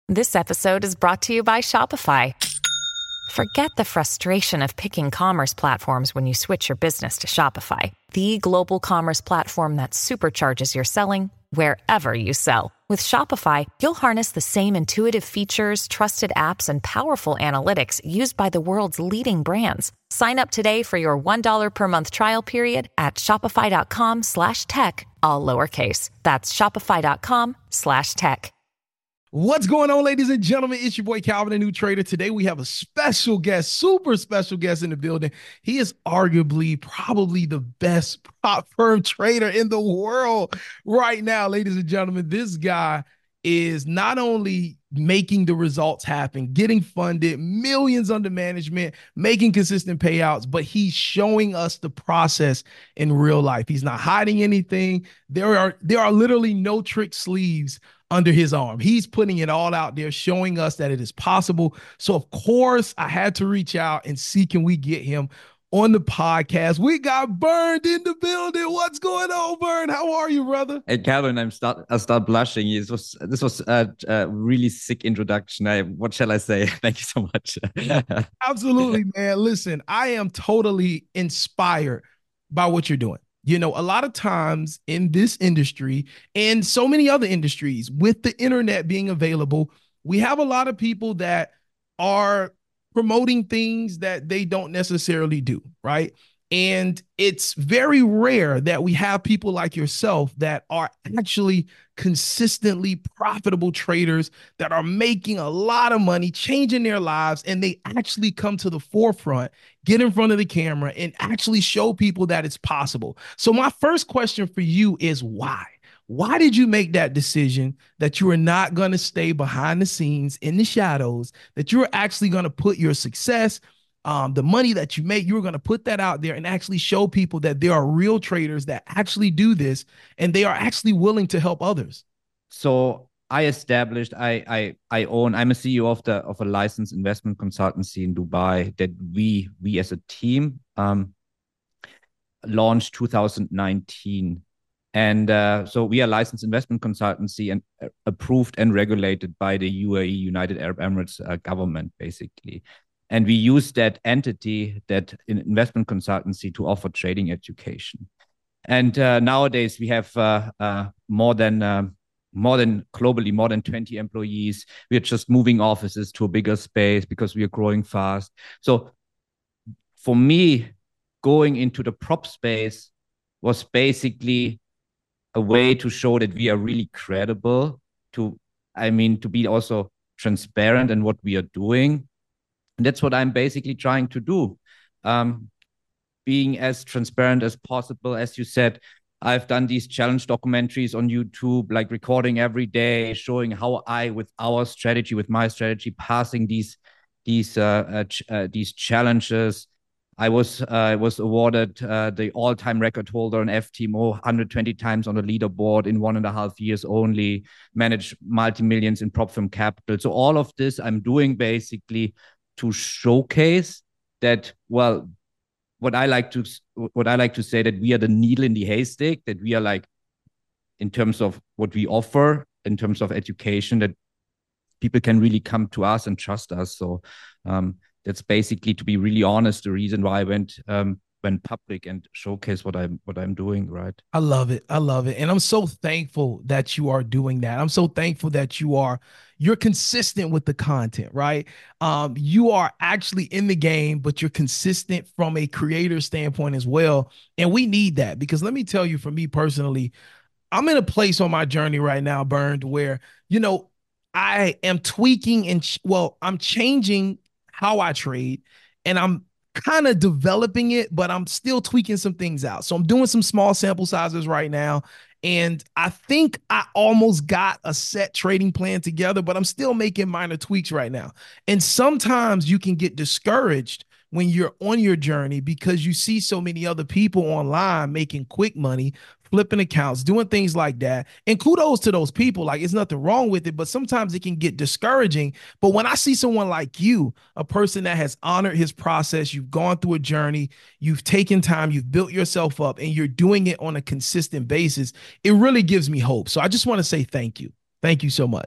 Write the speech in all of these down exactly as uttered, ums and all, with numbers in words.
This episode is brought to you by Shopify. Forget the frustration of picking commerce platforms when you switch your business to Shopify, the global commerce platform that supercharges your selling wherever you sell. With Shopify, you'll harness the same intuitive features, trusted apps, and powerful analytics used by the world's leading brands. Sign up today for your one dollar per month trial period at shopify.com slash tech, all lowercase. That's shopify.com slash tech. What's going on, ladies and gentlemen? It's your boy Calvin, a new trader. Today we have a special guest, super special guest in the building. He is arguably probably the best prop firm trader in the world right now, ladies and gentlemen. This guy is not only making the results happen, getting funded, millions under management, making consistent payouts, but he's showing us the process in real life. He's not hiding anything. There are there are literally no trick sleeves under his arm. He's putting it all out there, showing us that it is possible. So of course I had to reach out and see, can we get him on the podcast? We got Bernd in the building. What's going on, Bernd? How are you, brother? Hey, Calvin, I'm start I start blushing. This was this was a, a really sick introduction. I, what shall I say? Thank you so much. Absolutely, man. Listen, I am totally inspired by what you're doing. You know, a lot of times in this industry and so many other industries, with the internet being available, we have a lot of people that are promoting things that they don't necessarily do, right? And it's very rare that we have people like yourself that are actually consistently profitable traders that are making a lot of money, changing their lives, and they actually come to the forefront, get in front of the camera, and actually show people that it's possible. So my first question for you is why? Why did you make that decision that you are not going to stay behind the scenes in the shadows, that you're actually going to put your success, um, the money that you make, you're going to put that out there and actually show people that there are real traders that actually do this and they are actually willing to help others? So I established, I I I own, I'm a C E O of the of a licensed investment consultancy in Dubai that we we as a team um, launched two thousand nineteen. And uh, so we are a licensed investment consultancy and uh, approved and regulated by the U A E, United Arab Emirates uh, government, basically. And we use that entity, that investment consultancy, to offer trading education. And uh, nowadays we have uh, uh, more than um, more than globally more than twenty employees. We are just moving offices to a bigger space because we are growing fast. So for me, going into the prop space was basically a way to show that we are really credible, to, I mean, to be also transparent in what we are doing. And that's what I'm basically trying to do. Um, being as transparent as possible. As you said, I've done these challenge documentaries on YouTube, like recording every day, showing how I, with our strategy, with my strategy, passing these these uh, uh, ch uh, these challenges. I was uh, was awarded uh, the all-time record holder on F T M O, one hundred twenty times on the leaderboard in one and a half years only, managed multi-millions in prop firm capital. So all of this I'm doing basically to showcase that, well, what I like to what I like to say, that we are the needle in the haystack, that we are, like, in terms of what we offer, in terms of education, that people can really come to us and trust us. So um, that's basically, to be really honest, the reason why I went um, went public and showcase what I'm what I'm doing, right? I love it. I love it. And I'm so thankful that you are doing that. I'm so thankful that you are you're consistent with the content, right? Um, you are actually in the game, but you're consistent from a creator standpoint as well. And we need that, because let me tell you, for me personally, I'm in a place on my journey right now, Bernd, where, you know, I am tweaking and, well, I'm changing how I trade, and I'm kind of developing it, but I'm still tweaking some things out. So I'm doing some small sample sizes right now. And I think I almost got a set trading plan together, but I'm still making minor tweaks right now. And sometimes you can get discouraged when you're on your journey because you see so many other people online making quick money, flipping accounts, doing things like that. And kudos to those people. Like, it's nothing wrong with it, but sometimes it can get discouraging. But when I see someone like you, a person that has honored his process, you've gone through a journey, you've taken time, you've built yourself up, and you're doing it on a consistent basis, it really gives me hope. So I just want to say thank you. Thank you so much.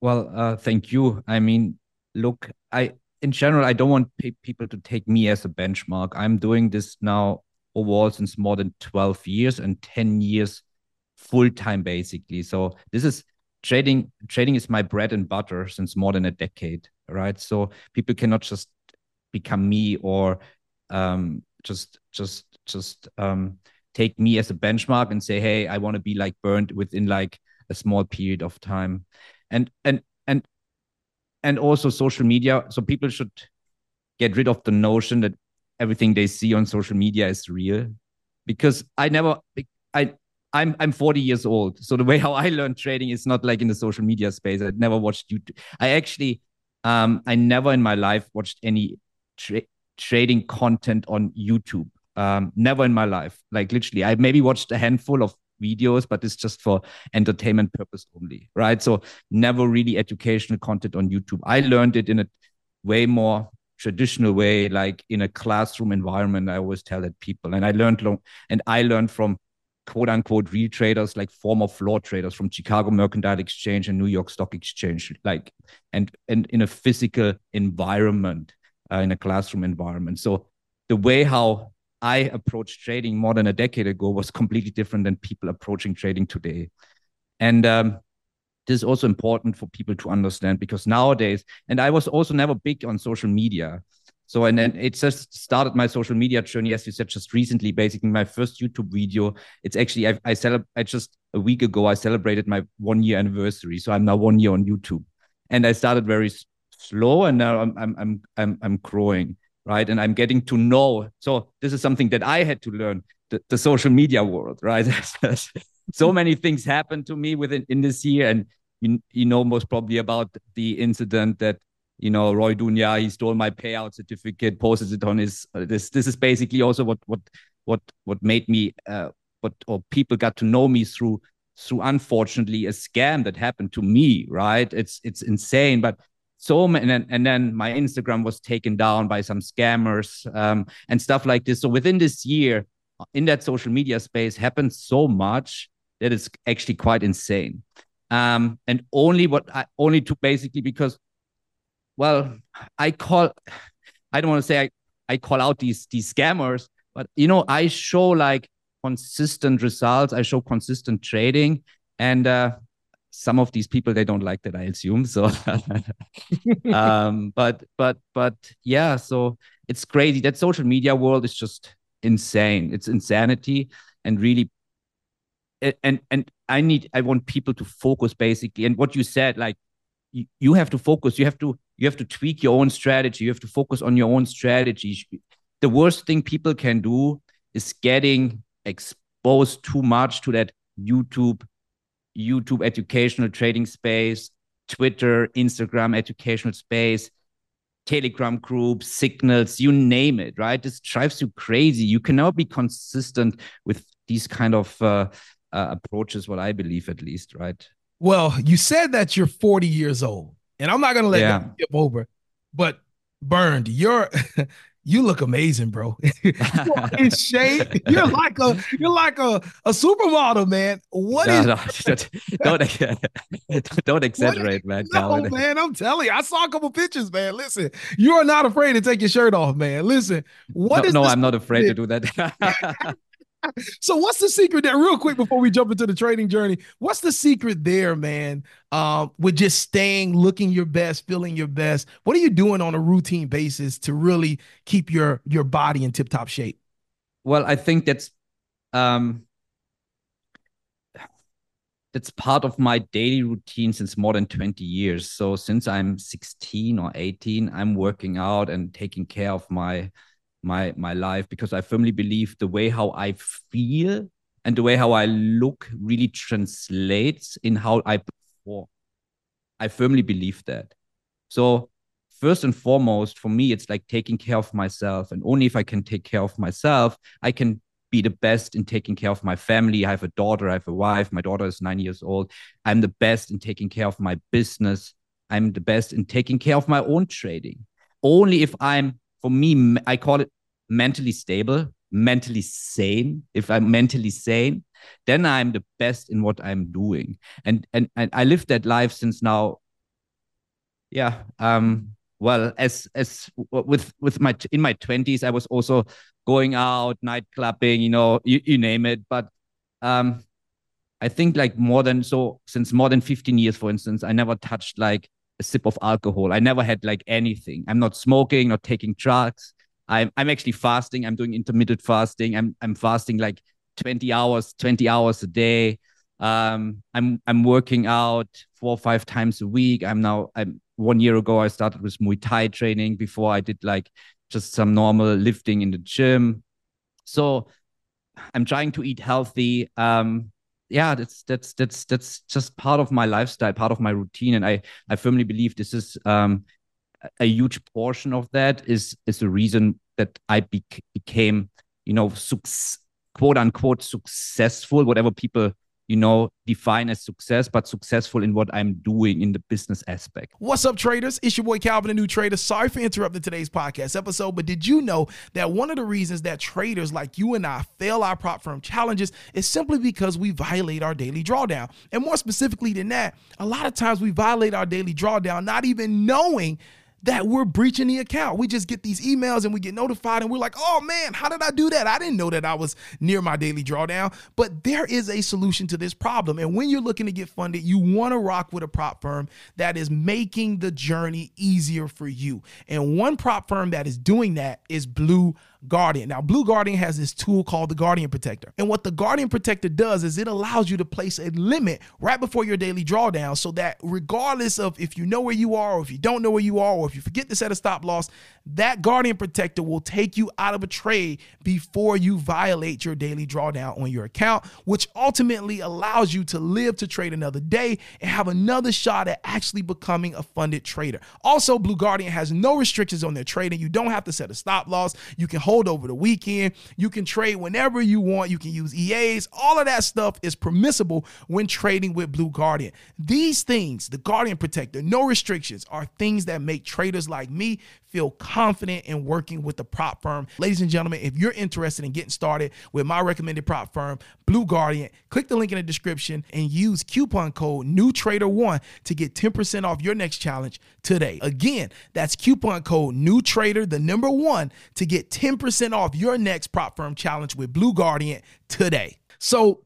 Well, uh, thank you. I mean, look, I in general, I don't want pe- people to take me as a benchmark. I'm doing this now overall since more than twelve years and ten years full time, basically. So this is trading. Trading is my bread and butter since more than a decade, right? So people cannot just become me or um, just just just um, take me as a benchmark and say, hey, I want to be like Bernd within like a small period of time. And and and and also social media. So people should get rid of the notion that everything they see on social media is real, because I never I I'm I'm forty years old. So the way how I learned trading is not like in the social media space. I never watched YouTube. I actually um I never in my life watched any tra- trading content on YouTube. Um, never in my life. Like literally, I maybe watched a handful of videos, but it's just for entertainment purpose only, right? So never really educational content on YouTube. I learned it in a way more traditional way, like in a classroom environment. I always tell that people, and I learned long, and I learned from quote unquote real traders, like former floor traders from Chicago Mercantile Exchange and New York Stock Exchange, like and and in a physical environment, uh, in a classroom environment. So the way how I approached trading more than a decade ago was completely different than people approaching trading today. And um, this is also important for people to understand, because nowadays, and I was also never big on social media. So, and then it just started my social media journey, as you said, just recently, basically my first YouTube video. It's actually, I, I celebrate, I just a week ago, I celebrated my one year anniversary. So I'm now one year on YouTube, and I started very slow, and now I'm, I'm, I'm, I'm, I'm growing, right? And I'm getting to know. So this is something that I had to learn, the, the social media world, right? So many things happened to me within in this year, and you, you know most probably about the incident that, you know, Roy Dunya, he stole my payout certificate, posted it on his. Uh, this this is basically also what what what what made me uh, what or people got to know me through through unfortunately a scam that happened to me. Right? It's it's insane, but so and then, and then my Instagram was taken down by some scammers um, and stuff like this. So within this year, in that social media space, happened so much that it's actually quite insane. Um, and only what I only to basically because, well, I call, I don't want to say I, I call out these these scammers, but you know, I show like consistent results. I show consistent trading, and uh, some of these people, they don't like that, I assume. So, um, but but but yeah, so it's crazy. That social media world is just insane. It's insanity, and really, and and I need I want people to focus basically. And what you said, like you, you have to focus. You have to you have to tweak your own strategy. You have to focus on your own strategy. The worst thing people can do is getting exposed too much to that YouTube YouTube educational trading space, Twitter, Instagram educational space, Telegram groups, signals, you name it, right? This drives you crazy. You cannot be consistent with these kind of uh, uh, approaches, what I believe at least, right? Well, you said that you're forty years old, and I'm not going to let Yeah. that skip over, but Bernd, you're you look amazing, bro. You're in shape. You're like a you're like a, a supermodel, man. What No, is no, don't, don't, don't what? exaggerate, man, No, Calvin. man, I'm telling you, I saw a couple pictures, man. Listen, you are not afraid to take your shirt off, man. Listen, what No, is no, this? I'm not afraid to do that. So what's the secret there? Real quick before we jump into the trading journey, what's the secret there, man? Um, with just staying, looking your best, feeling your best. What are you doing on a routine basis to really keep your your body in tip top shape? Well, I think that's um that's part of my daily routine since more than twenty years. So since I'm sixteen or eighteen, I'm working out and taking care of my my my life, because I firmly believe the way how I feel and the way how I look really translates in how I perform. I firmly believe that. So first and foremost, for me, it's like taking care of myself. And only if I can take care of myself, I can be the best in taking care of my family. I have a daughter, I have a wife. My daughter is nine years old. I'm the best in taking care of my business. I'm the best in taking care of my own trading. Only if I'm, for me, I call it mentally stable, mentally sane. If I'm mentally sane, then I'm the best in what I'm doing. And and, and I lived that life since now Yeah. Um, well, as as with with my in my twenties, I was also going out, night clubbing, you know, you, you name it. But um, I think like more than so since more than fifteen years, for instance, I never touched like a sip of alcohol. I never had like anything. I'm not smoking, not taking drugs. I'm I'm actually fasting. I'm doing intermittent fasting. I'm I'm fasting like twenty hours, twenty hours a day. Um, I'm I'm working out four or five times a week. I'm now I'm one year ago I started with Muay Thai training. Before I did like just some normal lifting in the gym. So I'm trying to eat healthy. Um, yeah, that's that's that's that's just part of my lifestyle, part of my routine, and I I firmly believe this is um, a huge portion of that is is the reason that I be- became you know suc- quote unquote successful, whatever people you know define as success, but successful in what I'm doing in the business aspect. What's up, traders? It's your boy Calvin, the new trader. Sorry for interrupting today's podcast episode, but did you know that one of the reasons that traders like you and I fail our prop firm challenges is simply because we violate our daily drawdown? And more specifically than that, a lot of times we violate our daily drawdown not even knowing that we're breaching the account. We just get these emails and we get notified and we're like, oh man, how did I do that? I didn't know that I was near my daily drawdown. But there is a solution to this problem. And when you're looking to get funded, you want to rock with a prop firm that is making the journey easier for you. And one prop firm that is doing that is Blue Guardian. Now, Blue Guardian has this tool called the Guardian Protector. And what the Guardian Protector does is it allows you to place a limit right before your daily drawdown so that regardless of if you know where you are or if you don't know where you are or if you forget to set a stop loss, that Guardian Protector will take you out of a trade before you violate your daily drawdown on your account, which ultimately allows you to live to trade another day and have another shot at actually becoming a funded trader. Also, Blue Guardian has no restrictions on their trading. You don't have to set a stop loss. You can hold over the weekend. You can trade whenever you want. You can use E As. All of that stuff is permissible when trading with Blue Guardian. These things, the Guardian Protector, no restrictions, are things that make traders like me feel confident in working with the prop firm. Ladies and gentlemen, if you're interested in getting started with my recommended prop firm, Blue Guardian, click the link in the description and use coupon code new trader one to get ten percent off your next challenge today. Again, that's coupon code new trader, the number one, to get ten percent off your next prop firm challenge with Blue Guardian today. So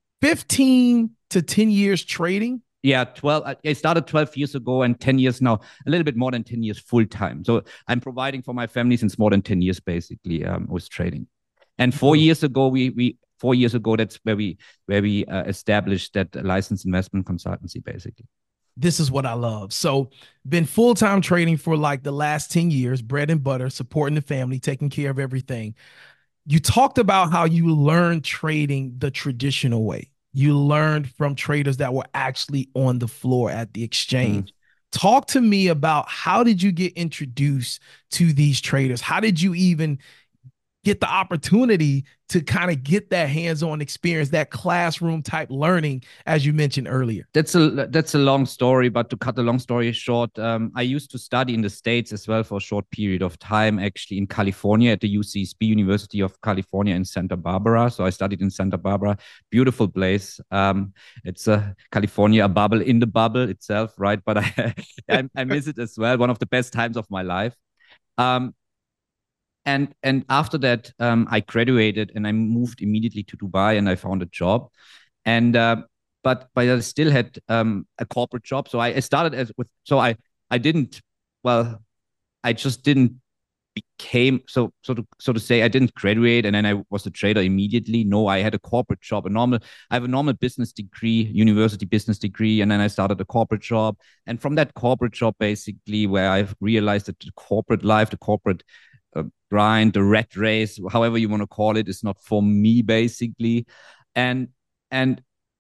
fifteen to ten years trading. Yeah, twelve. I started twelve years ago and ten years now, a little bit more than ten years full time. So I'm providing for my family since more than ten years, basically, um, with trading. And four years ago, we, we, four years ago, that's where we, where we uh, established that licensed investment consultancy, basically. This is what I love. So been full-time trading for like the last ten years, bread and butter, supporting the family, taking care of everything. You talked about how you learned trading the traditional way. You learned from traders that were actually on the floor at the exchange. Mm. Talk to me about how did you get introduced to these traders? How did you even get the opportunity to kind of get that hands-on experience, that classroom type learning, as you mentioned earlier? That's a that's a long story, but to cut the long story short, um, I used to study in the States as well for a short period of time, actually in California at the U C S B, University of California in Santa Barbara. So I studied in Santa Barbara, beautiful place. Um, it's a California, a bubble in the bubble itself, right? But I, I, I miss it as well. One of the best times of my life. Um, And and after that, um, I graduated and I moved immediately to Dubai and I found a job. And uh, but but I still had um, a corporate job. So I, I started as with so I I didn't well I just didn't became so so to so to say I didn't graduate and then I was a trader immediately. No, I had a corporate job, a normal I have a normal business degree, university business degree, and then I started a corporate job. And from that corporate job, basically, where I've realized that the corporate life, the corporate Uh, grind, the rat race, however you want to call it, is not for me, basically. And and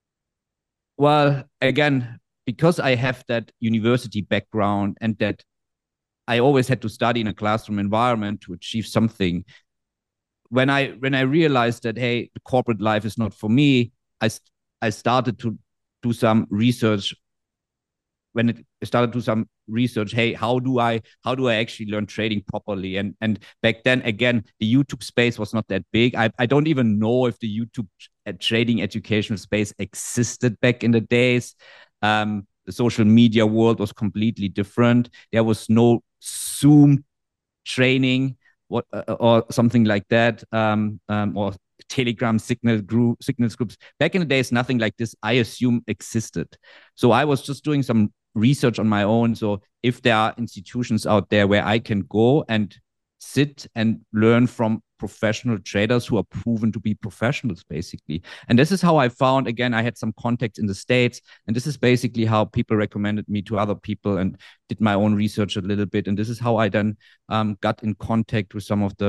well, again, because I have that university background and that I always had to study in a classroom environment to achieve something. When I when I realized that, hey, the corporate life is not for me, I I started to do some research. When it started to do some research, hey, how do I how do I actually learn trading properly? And and back then, again, the YouTube space was not that big. I, I don't even know if the YouTube trading educational space existed back in the days. Um, the social media world was completely different. There was no Zoom training what uh, or something like that, um, um, or Telegram signal group signals groups. Back in the days, nothing like this, I assume, existed. So I was just doing some research on my own. So if there are institutions out there where I can go and sit and learn from professional traders who are proven to be professionals, basically. And this is how I found, again, I had some contacts in the States, and this is basically how people recommended me to other people, and did my own research a little bit. And this is how I then um, got in contact with some of the,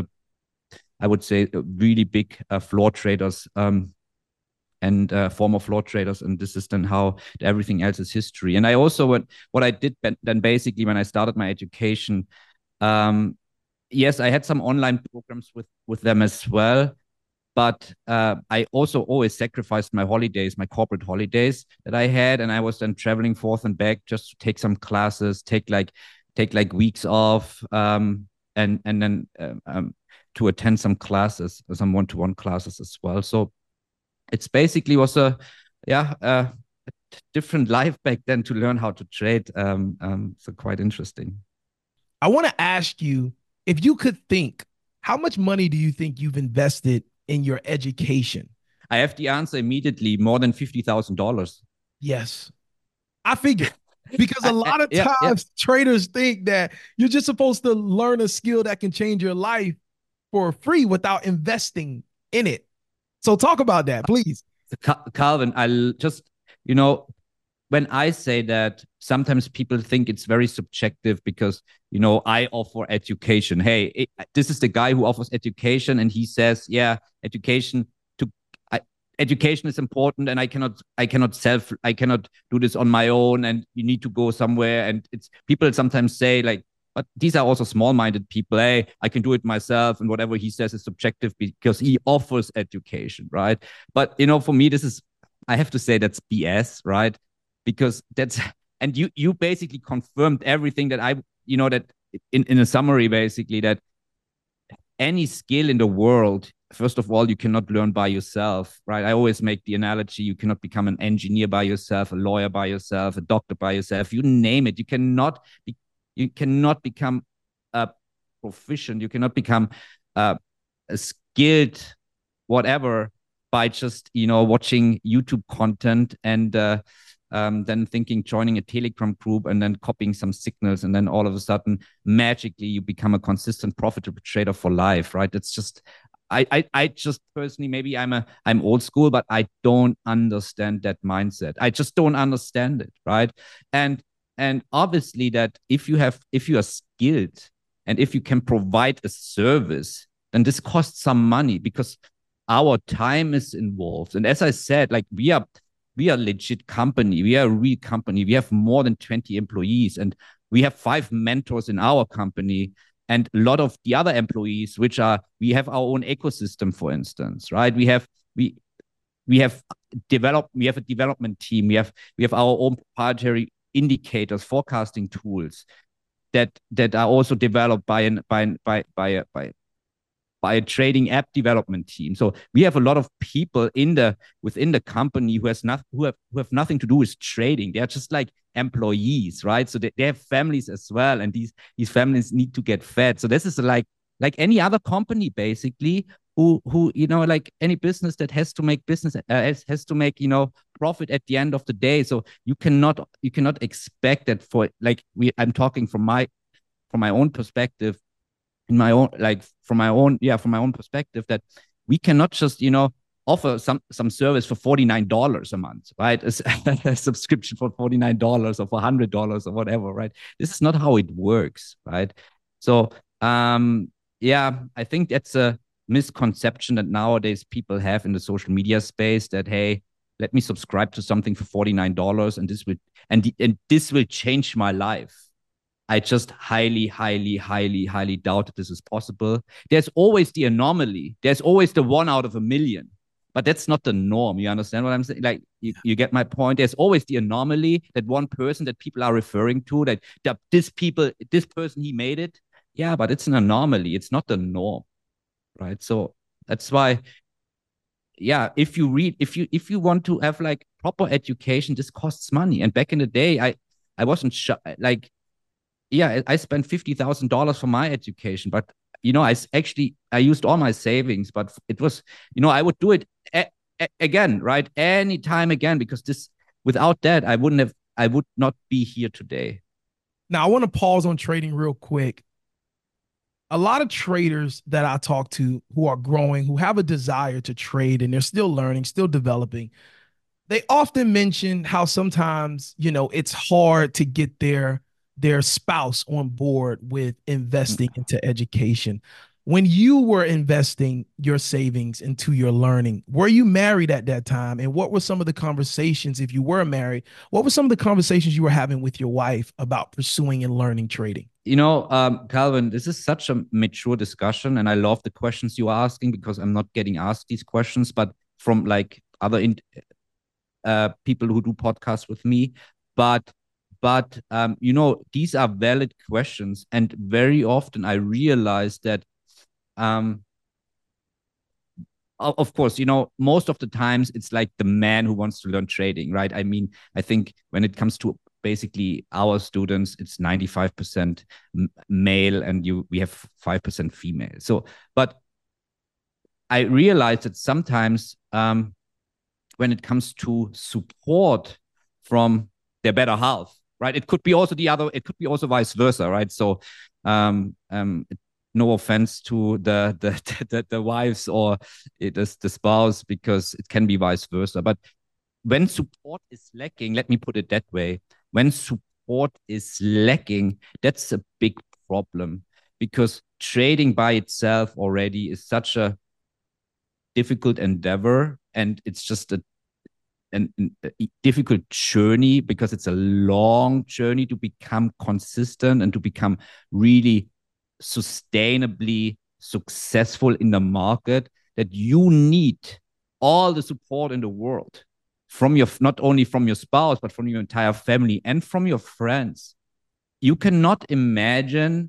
I would say, really big uh, floor traders um, and uh, former floor traders. And this is then how everything else is history. And I also, what, what I did then basically when I started my education, um, yes, I had some online programs with, with them as well. But uh, I also always sacrificed my holidays, my corporate holidays that I had. And I was then traveling forth and back just to take some classes, take like, take like weeks off, um, and, and then um, um, to attend some classes, some one-to-one classes as well. So it's basically was a, yeah, uh, a different life back then to learn how to trade. Um, um, so quite interesting. I want to ask you, if you could think, how much money do you think you've invested in your education? I have the answer immediately, more than fifty thousand dollars. Yes. I figured. Because a lot of yeah, times yeah. traders think that you're just supposed to learn a skill that can change your life for free without investing in it. So talk about that, please. Calvin, I'll just, you know, when I say that, sometimes people think it's very subjective because, you know, I offer education. Hey, it, this is the guy who offers education, and he says, yeah, education to I, education is important, and I cannot, I cannot self, I cannot do this on my own, and you need to go somewhere. And it's people sometimes say like, but these are also small-minded people. Hey, I can do it myself, and whatever he says is subjective because he offers education, right? But you know, for me, this is, I have to say that's B S, right? Because that's, and you you basically confirmed everything that I, you know, that in, in a summary, basically, that any skill in the world, first of all, you cannot learn by yourself, right? I always make the analogy, you cannot become an engineer by yourself, a lawyer by yourself, a doctor by yourself, you name it. You cannot be, you cannot become a proficient, you cannot become uh, a skilled whatever by just, you know, watching YouTube content and uh, um, then thinking joining a Telegram group and then copying some signals, and then all of a sudden magically you become a consistent profitable trader for life, right? It's just, I, I, I just personally, maybe I'm a, I'm old school, but I don't understand that mindset. I just don't understand it, right? And, and obviously that if you have, if you are skilled and if you can provide a service, then this costs some money because our time is involved. And as I said, like we are, we are a legit company. We are a real company. We have more than twenty employees, and we have five mentors in our company. And a lot of the other employees, which are, we have our own ecosystem, for instance, right? We have, we, we have developed, we have a development team. We have, we have our own proprietary indicators, forecasting tools that, that are also developed by an, by, by, by, by, by a trading app development team. So we have a lot of people in the within the company who has not who have who have nothing to do with trading. They're just like employees, right? So they, they have families as well, and these these families need to get fed. So this is like like any other company basically who who you know, like any business that has to make business uh, has, has to make, you know, profit at the end of the day. So you cannot you cannot expect that for, like, we I'm talking from my from my own perspective, in my own, like from my own, yeah, from my own perspective, that we cannot just, you know, offer some some service for forty-nine dollars a month, right? A, a subscription for forty-nine dollars or for one hundred dollars or whatever, right? This is not how it works, right? So, um, yeah, I think that's a misconception that nowadays people have in the social media space that, hey, let me subscribe to something for forty-nine dollars and this will, and, the, and this will change my life. I just highly, highly, highly, highly doubt that this is possible. There's always the anomaly. There's always the one out of a million, but that's not the norm. You understand what I'm saying? Like, you, you get my point. There's always the anomaly, that one person that people are referring to, that, that this people, this person, he made it. Yeah, but it's an anomaly. It's not the norm, right? So that's why yeah, if you read, if you if you want to have like proper education, this costs money. And back in the day, I I wasn't sh- like, yeah, I spent fifty thousand dollars for my education, but you know, I actually I used all my savings, but it was, you know, I would do it a- a- again, right, any time again, because this, without that, I wouldn't have, I would not be here today. Now, I want to pause on trading real quick. A lot of traders that I talk to who are growing, who have a desire to trade and they're still learning, still developing, they often mention how sometimes, you know, it's hard to get their their spouse on board with investing into education. When you were investing your savings into your learning, were you married at that time? And what were some of the conversations, if you were married, what were some of the conversations you were having with your wife about pursuing and learning trading? You know, um, Calvin, this is such a mature discussion, and I love the questions you are asking because I'm not getting asked these questions, but from like other in, uh, people who do podcasts with me. But but um, you know, these are valid questions, and very often I realize that, um, of course, you know, most of the times it's like the man who wants to learn trading, right? I mean, I think when it comes to basically our students, it's ninety-five percent male and you we have five percent female. So, but I realize that sometimes, um, when it comes to support from their better half, right? It could be also the other, it could be also vice versa, right? So, um, um, no offense to the the the, the wives or it is the spouse, because it can be vice versa. But when support is lacking, let me put it that way, when support is lacking, that's a big problem, because trading by itself already is such a difficult endeavor, and it's just a an, a difficult journey, because it's a long journey to become consistent and to become really sustainably successful in the market, that you need all the support in the world from your, not only from your spouse, but from your entire family and from your friends. You cannot imagine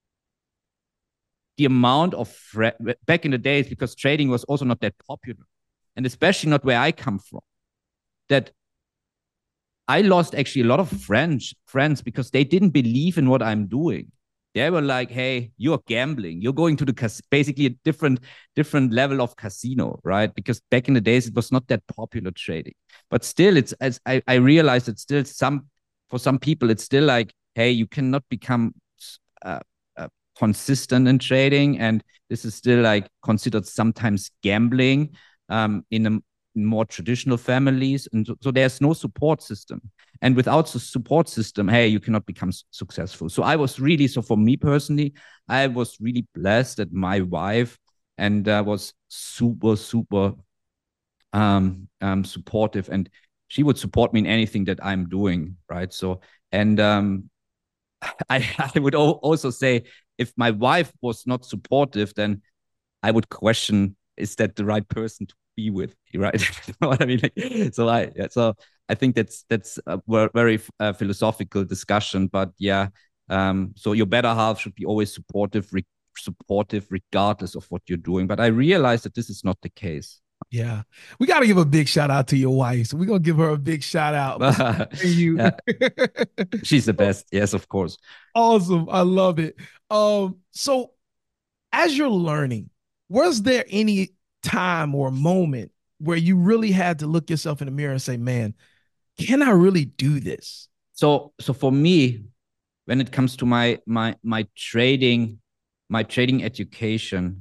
the amount of fre- back in the days, because trading was also not that popular, and especially not where I come from, that I lost actually a lot of friends friends because they didn't believe in what I'm doing. They were like, "Hey, you're gambling. You're going to the cas- basically a different different level of casino, right?" Because back in the days it was not that popular trading, but still, it's as I I realized it's still some for some people it's still like, "Hey, you cannot become uh, uh, consistent in trading, and this is still like considered sometimes gambling um, in a more traditional families, and so, so there's no support system, and without the support system, hey, you cannot become successful." So I was really, so for me personally, I was really blessed that my wife and uh, was super super um, um supportive, and she would support me in anything that I'm doing, right? So, and um I, I would also say, if my wife was not supportive, then I would question, is that the right person to be with, right? You know what I mean? Like, so I, yeah, so I think that's that's a very uh, philosophical discussion, but yeah. Um, so your better half should be always supportive, re- supportive regardless of what you're doing. But I realize that this is not the case. Yeah. We got to give a big shout out to your wife. So we're going to give her a big shout out for you. Yeah, she's the best. Yes, of course. Awesome. I love it. Um, so as you're learning, was there any time or moment where you really had to look yourself in the mirror and say, man, can I really do this? So, so for me, when it comes to my my my trading, my trading education,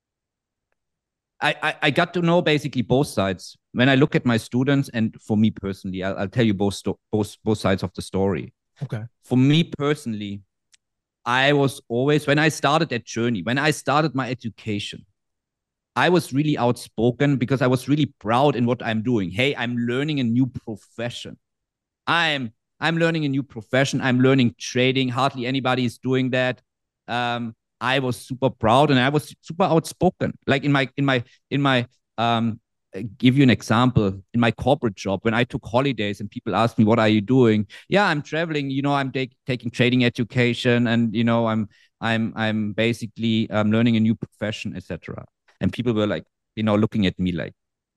I, I, I got to know basically both sides. When I look at my students, and for me personally, I'll, I'll tell you both, sto- both both sides of the story. Okay. For me personally, I was always, when I started that journey, when I started my education, I was really outspoken because I was really proud in what I'm doing. Hey, I'm learning a new profession. I'm I'm learning a new profession. I'm learning trading. Hardly anybody is doing that. Um, I was super proud and I was super outspoken. Like in my in my in my um, give you an example, in my corporate job, when I took holidays and people asked me, "What are you doing?" Yeah, I'm traveling. You know, I'm take, taking trading education, and you know, I'm I'm I'm basically um, learning a new profession, et cetera. And people were like, you know, looking at me like,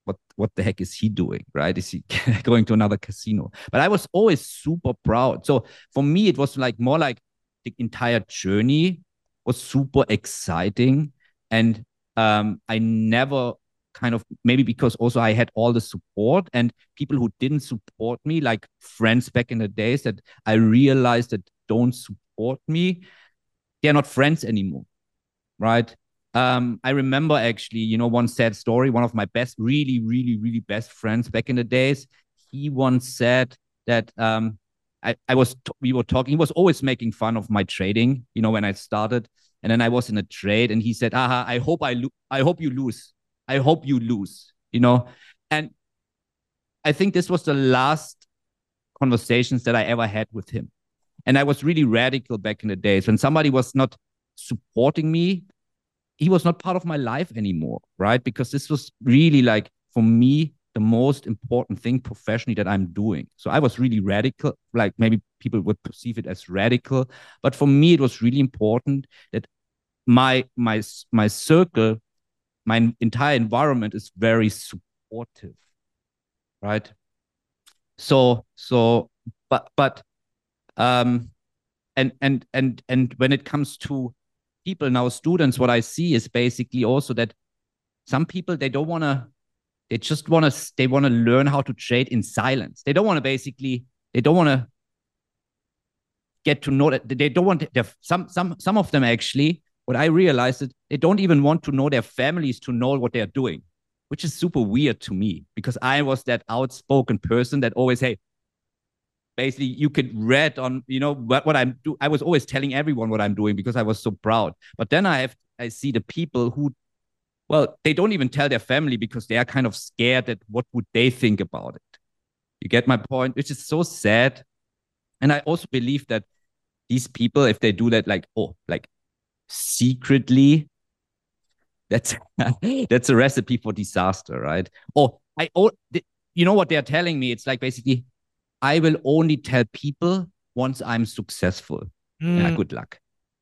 what what the heck is he doing, right? Is he going to another casino? But I was always super proud. So for me, it was like more like the entire journey was super exciting. And um, I never kind of, maybe because also I had all the support and people who didn't support me, like friends back in the days that I realized that don't support me, they're not friends anymore, right? Um, I remember actually, you know, one sad story. One of my best, really, really, really best friends back in the days, he once said that um, I, I was, we were talking, he was always making fun of my trading, you know, when I started. And then I was in a trade and he said, aha, I hope I, lo- I hope you lose. I hope you lose, you know? And I think this was the last conversations that I ever had with him. And I was really radical back in the days when somebody was not supporting me. He was not part of my life anymore, right? Because this was really like, for me, the most important thing professionally that I'm doing. So I was really radical, like maybe people would perceive it as radical, but for me, it was really important that my, my, my circle, my entire environment is very supportive, right? So, so, but, but, um, and, and, and, and when it comes to people now, students, what I see is basically also that some people, they don't want to, they just want to, they want to learn how to trade in silence. They don't want to basically, they don't want to get to know that, they don't want, some, some, some of them actually, what I realized is they don't even want to know their families to know what they're doing, which is super weird to me because I was that outspoken person that always, hey, basically you could read on, you know, what, what I'm doing. I was always telling everyone what I'm doing because I was so proud. But then I have, I see the people who, well, they don't even tell their family because they are kind of scared that what would they think about it. You get my point, which is so sad. And I also believe that these people, if they do that, like, oh, like secretly, that's, that's a recipe for disaster, right? Or I, oh, you know what they're telling me? It's like basically, I will only tell people once I'm successful. Mm. Yeah, good luck.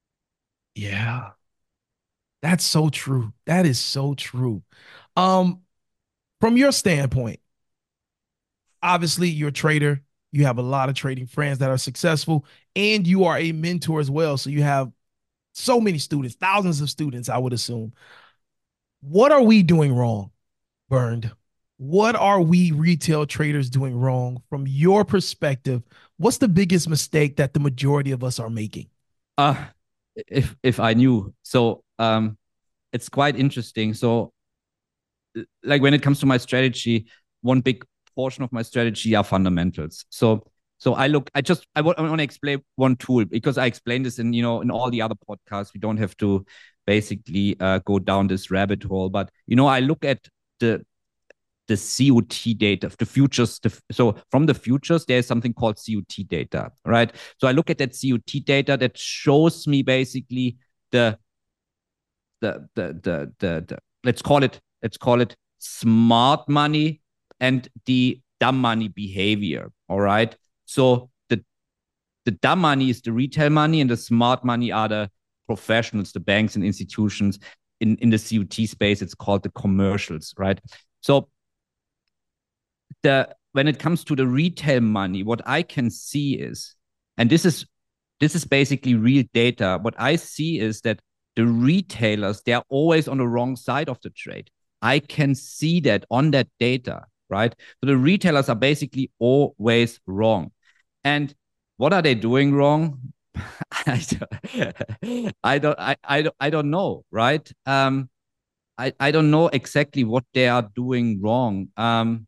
Yeah. That's so true. That is so true. Um, from your standpoint, obviously you're a trader. You have a lot of trading friends that are successful, and you are a mentor as well. So you have so many students, thousands of students, I would assume. What are we doing wrong, Bernd? What are we retail traders doing wrong from your perspective? What's the biggest mistake that the majority of us are making? Uh, if if I knew. So um, it's quite interesting. So like when it comes to my strategy, one big portion of my strategy are fundamentals. So so I look, I just I want to explain one tool because I explained this in, you know, in all the other podcasts. We don't have to basically uh, go down this rabbit hole, but you know, I look at the the C O T data, the futures. The, so from the futures, there's something called C O T data, right? So I look at that C O T data that shows me basically the the the the the, the let's call it let's call it smart money and the dumb money behavior. All right. So the the dumb money is the retail money, and the smart money are the professionals, the banks and institutions. In in the C O T space, it's called the commercials, right? So the when it comes to the retail money, what I can see is, and this is this is basically real data. What I see is that the retailers, they are always on the wrong side of the trade. I can see that on that data, right? So the retailers are basically always wrong. And what are they doing wrong? I don't, I don't, I, I don't, I don't know, right? Um, I, I don't know exactly what they are doing wrong. Um,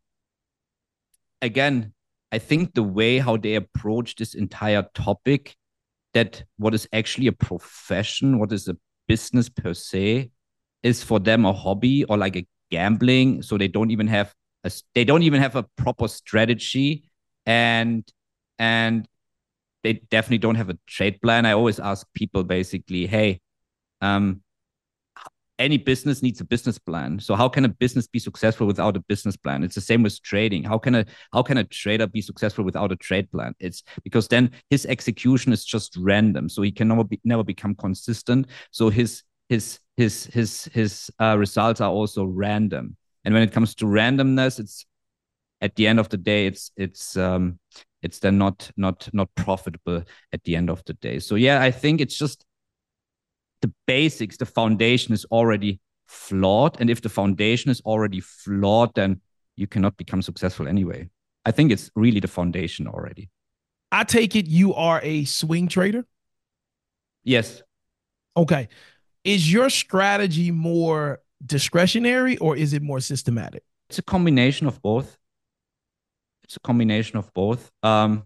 again, I think the way how they approach this entire topic, that what is actually a profession, what is a business per se, is for them a hobby or like a gambling. So they don't even have a they don't even have a proper strategy, and and they definitely don't have a trade plan. I always ask people basically, hey, um, any business needs a business plan. So how can a business be successful without a business plan? It's the same with trading. How can a how can a trader be successful without a trade plan? It's because then his execution is just random. So he can never be, never become consistent. So his his his his his uh, results are also random. And when it comes to randomness, it's at the end of the day, it's it's um, it's then not not not profitable at the end of the day. So yeah, I think it's just the basics, the foundation is already flawed. And if the foundation is already flawed, then you cannot become successful anyway. I think it's really the foundation already. I take it you are a swing trader? Yes. Okay. Is your strategy more discretionary or is it more systematic? It's a combination of both. It's a combination of both. Um,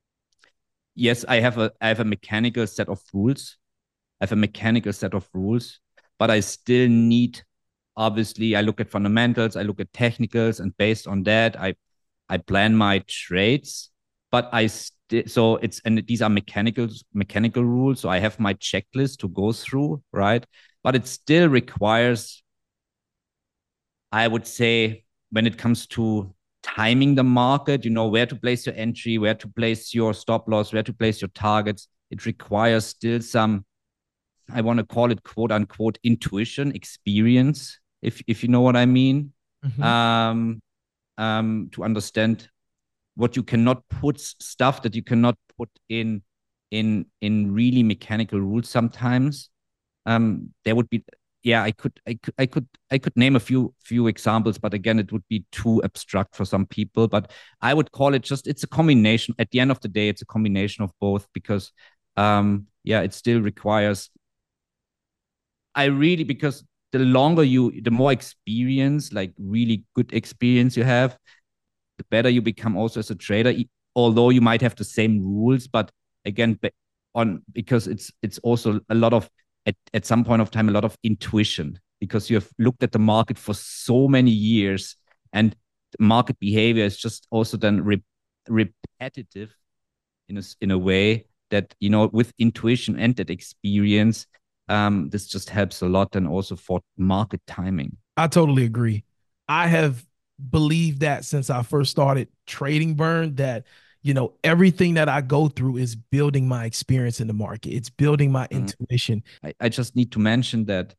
yes, I have a I have a mechanical set of rules. I have a mechanical set of rules, but I still need, obviously, I look at fundamentals, I look at technicals, and based on that, I I plan my trades. But I still so it's and these are mechanical mechanical rules. So I have my checklist to go through, right? But it still requires, I would say, when it comes to timing the market, you know, where to place your entry, where to place your stop loss, where to place your targets. It requires still some, I want to call it quote unquote intuition, experience, if if you know what I mean. Mm-hmm. Um, um, to understand what you cannot put stuff that you cannot put in in in really mechanical rules sometimes. Um, there would be, yeah, I could I could I could I could name a few few examples, but again, it would be too abstract for some people. But I would call it just, it's a combination. At the end of the day, it's a combination of both, because um, yeah, it still requires, I really, because the longer you, the more experience, like really good experience you have, the better you become also as a trader, although you might have the same rules. But again, on because it's it's also a lot of, at, at some point of time, a lot of intuition, because you have looked at the market for so many years, and market behavior is just also then re repetitive in a, in a way that, you know, with intuition and that experience, um, this just helps a lot, and also for market timing. I totally agree. I have believed that since I first started trading, Bernd, that, you know, everything that I go through is building my experience in the market. It's building my mm-hmm. intuition. I, I just need to mention that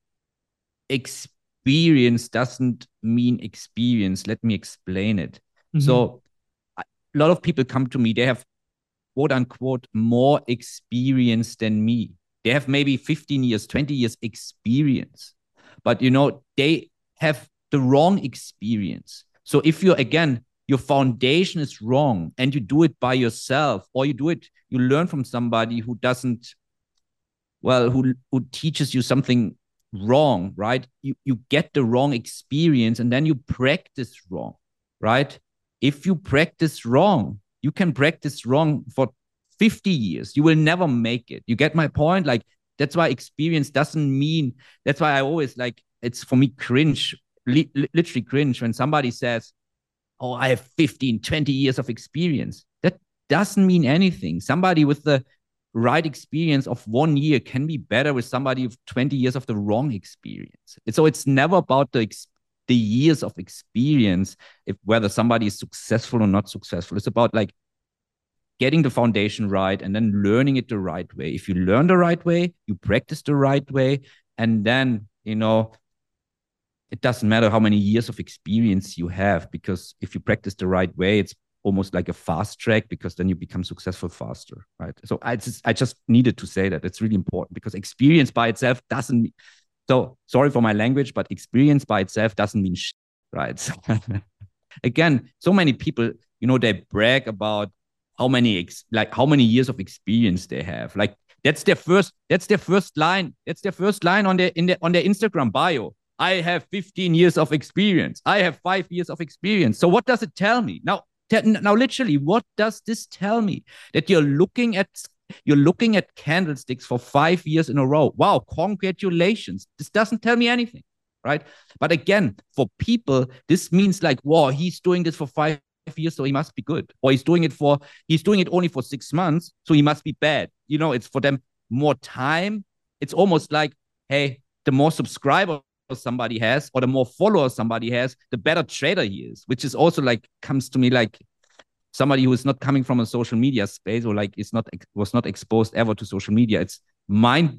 experience doesn't mean experience. Let me explain it. Mm-hmm. So a lot of people come to me, they have quote unquote more experience than me. They have maybe fifteen years, twenty years experience, but, you know, they have the wrong experience. So if you're, again, your foundation is wrong and you do it by yourself, or you do it, you learn from somebody who doesn't, well, who, who teaches you something wrong, right? You, you get the wrong experience and then you practice wrong, right? If you practice wrong, you can practice wrong for fifty years. You will never make it. You get my point? Like, that's why experience doesn't mean, that's why I always, like, it's for me cringe, li literally cringe when somebody says, oh, I have fifteen, twenty years of experience. That doesn't mean anything. Somebody with the right experience of one year can be better with somebody with twenty years of the wrong experience. So it's never about the the years of experience, if whether somebody is successful or not successful. It's about, like, getting the foundation right and then learning it the right way. If you learn the right way, you practice the right way, and then, you know, it doesn't matter how many years of experience you have, because if you practice the right way, it's almost like a fast track, because then you become successful faster, right? So I just, I just needed to say that. It's really important, because experience by itself doesn't, so sorry for my language, but experience by itself doesn't mean shit, right? So, again, so many people, you know, they brag about how many, ex like how many years of experience they have. Like, that's their first, that's their first line. That's their first line on their, in their, on their Instagram bio. I have fifteen years of experience. I have five years of experience. So what does it tell me? Now, now literally, what does this tell me? That you're looking at, you're looking at candlesticks for five years in a row. Wow, congratulations. This doesn't tell me anything, right? But again, for people, this means like, wow, he's doing this for five years, so he must be good. Or he's doing it for, he's doing it only for six months, so he must be bad. You know, it's for them more time. It's almost like, hey, the more subscribers somebody has, or the more followers somebody has, the better trader he is, which is also, like, comes to me like somebody who is not coming from a social media space, or like is not, was not exposed ever to social media. It's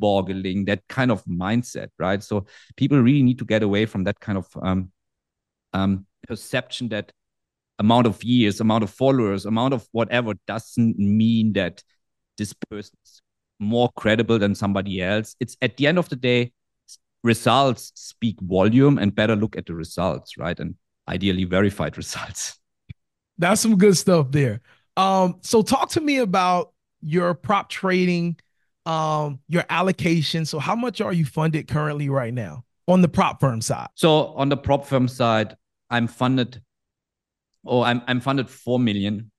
mind-boggling, that kind of mindset, right? So people really need to get away from that kind of um um, perception that amount of years, amount of followers, amount of whatever doesn't mean that this person is more credible than somebody else. It's at the end of the day, results speak volume, and better look at the results, right? And ideally verified results. That's some good stuff there. Um, so talk to me about your prop trading, um, your allocation. So how much are you funded currently right now on the prop firm side? So on the prop firm side, I'm funded, or I'm I'm funded four million.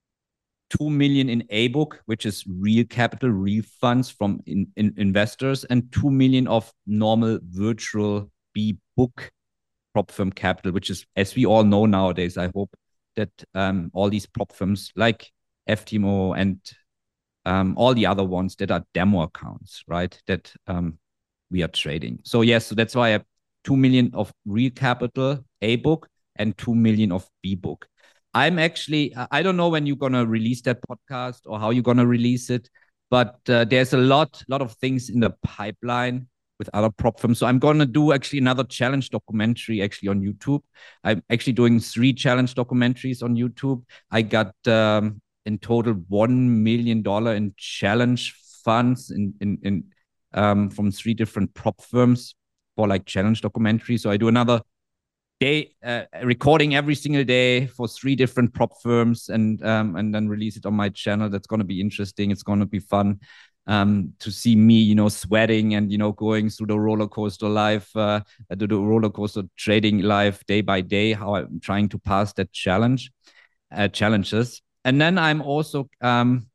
two million in A book, which is real capital, real funds from in, in investors, and two million of normal virtual B book prop firm capital, which is, as we all know nowadays, I hope that um, all these prop firms like F T M O and um, all the other ones that are demo accounts, right, that um, we are trading. So yes, so that's why I have two million of real capital A book and two million of B book. I'm actually, I don't know when you're going to release that podcast or how you're going to release it, but uh, there's a lot, lot of things in the pipeline with other prop firms. So I'm going to do actually another challenge documentary actually on YouTube. I'm actually doing three challenge documentaries on YouTube. I got um, in total one million dollars in challenge funds in, in, in um, from three different prop firms for like challenge documentaries. So I do another day uh, recording every single day for three different prop firms, and um, and then release it on my channel. That's going to be interesting. It's going to be fun um, to see me, you know, sweating and, you know, going through the roller coaster life, uh, the, the roller coaster trading life day by day, how I'm trying to pass that challenge, uh, challenges. And then I'm also um,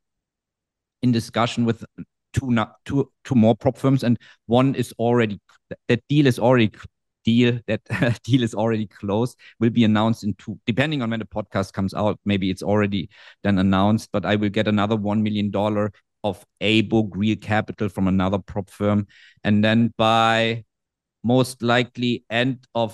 in discussion with two, two, two more prop firms, and one is already, that deal is already deal that deal is already closed, will be announced in two, depending on when the podcast comes out. Maybe it's already then announced, but I will get another one million dollars of A book real capital from another prop firm. And then by most likely end of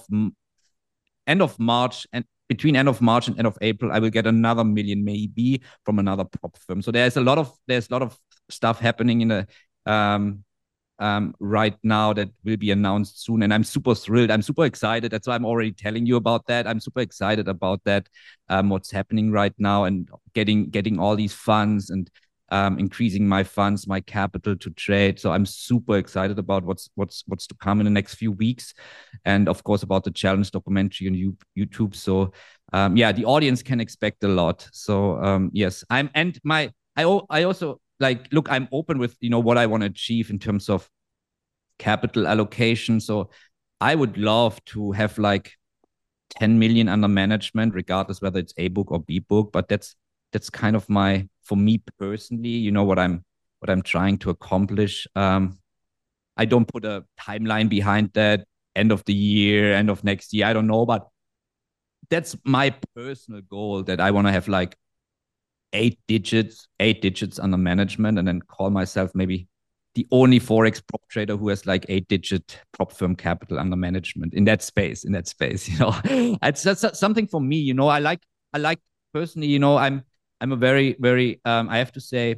end of March, and between end of March and end of April, I will get another million maybe from another prop firm. So there's a lot of there's a lot of stuff happening in the um Um, right now that will be announced soon, and I'm super thrilled. I'm super excited. That's why I'm already telling you about that. I'm super excited about that. Um, what's happening right now, and getting getting all these funds and um, increasing my funds, my capital to trade. So I'm super excited about what's what's what's to come in the next few weeks, and of course about the challenge documentary on YouTube. So um, yeah, the audience can expect a lot. So um, yes, I'm and my I I also. Like, look, I'm open with, you know, what I want to achieve in terms of capital allocation. So I would love to have like ten million under management, regardless whether it's A book or B book. But that's that's kind of my, for me personally, you know, what I'm what I'm trying to accomplish. Um, I don't put a timeline behind that. End of the year, end of next year, I don't know, but that's my personal goal, that I want to have like eight digits, eight digits under management, and then call myself maybe the only Forex prop trader who has like eight digit prop firm capital under management in that space, in that space, you know. It's that's something for me, you know. I like, I like personally, you know, I'm, I'm a very, very, um, I have to say,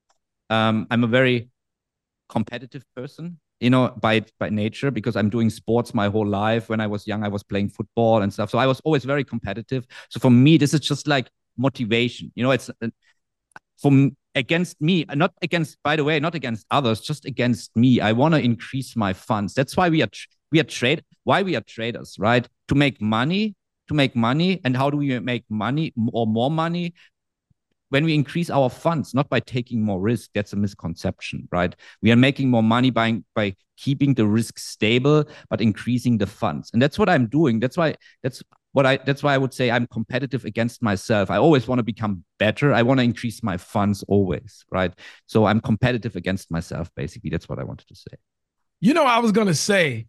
um, I'm a very competitive person, you know, by, by nature, because I'm doing sports my whole life. When I was young, I was playing football and stuff. So I was always very competitive. So for me, this is just like motivation, you know. It's uh, from against me, not against, by the way, not against others, just against me. I want to increase my funds. That's why we are we are trade why we are traders, right? To make money, to make money. And how do we make money or more money? When we increase our funds, not by taking more risk. That's a misconception, right? We are making more money by by keeping the risk stable, but increasing the funds. And that's what I'm doing. That's why that's what I that's why I would say I'm competitive against myself. I always want to become better. I want to increase my funds always, right? So I'm competitive against myself, basically. That's what I wanted to say. You know, I was gonna say,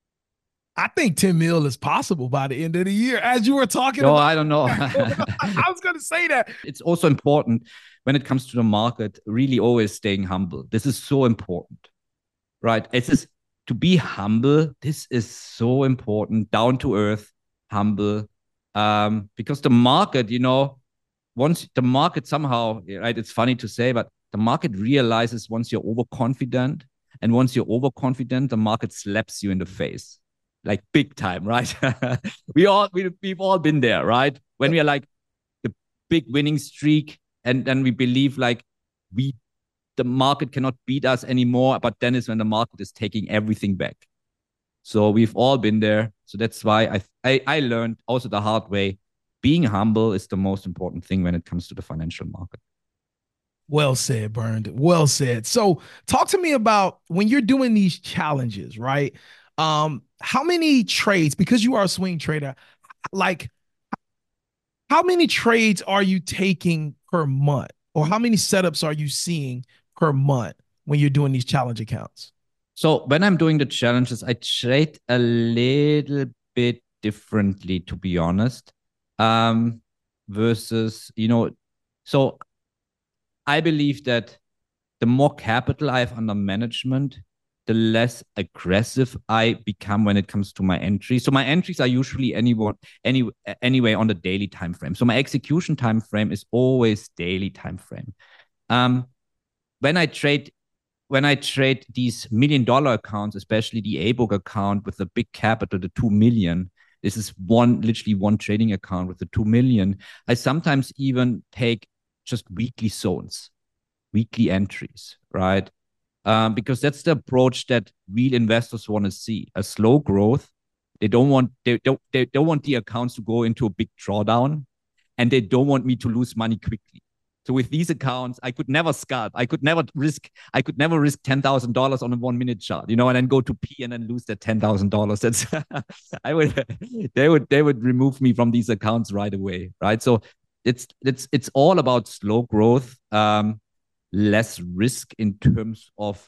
I think ten mil is possible by the end of the year, as you were talking no, about. I don't know. I was going to say that. It's also important when it comes to the market, really always staying humble. This is so important, right? It's just to be humble. This is so important, down to earth, humble, um, because the market, you know, once the market somehow, right, it's funny to say, but the market realizes once you're overconfident, and once you're overconfident, the market slaps you in the face. like big time, right? we all we, we've all been there, right? When we are like the big winning streak, and then we believe like we the market cannot beat us anymore, but then is when the market is taking everything back. So we've all been there. So that's why I I, I learned also the hard way. Being humble is the most important thing when it comes to the financial market. Well said, Bernd. Well said. So talk to me about when you're doing these challenges, right? Um, how many trades, because you are a swing trader, like how many trades are you taking per month? Or how many setups are you seeing per month when you're doing these challenge accounts? So when I'm doing the challenges, I trade a little bit differently, to be honest. Um, versus, you know, so I believe that the more capital I have under management, the less aggressive I become when it comes to my entries. So my entries are usually anyone, any, anyway on the daily time frame. So my execution time frame is always daily time frame. Um, when I trade, when I trade these million dollar accounts, especially the A book account with the big capital, the two million, this is one literally one trading account with the two million. I sometimes even take just weekly zones, weekly entries, right? Um, because that's the approach that real investors want to see: a slow growth. They don't want they don't they don't want the accounts to go into a big drawdown, and they don't want me to lose money quickly. So with these accounts, I could never scalp. I could never risk. I could never risk ten thousand dollars on a one minute chart, you know, and then go to P and then lose that ten thousand dollars. That's I would they would they would remove me from these accounts right away, right? So it's it's it's all about slow growth, um, less risk in terms of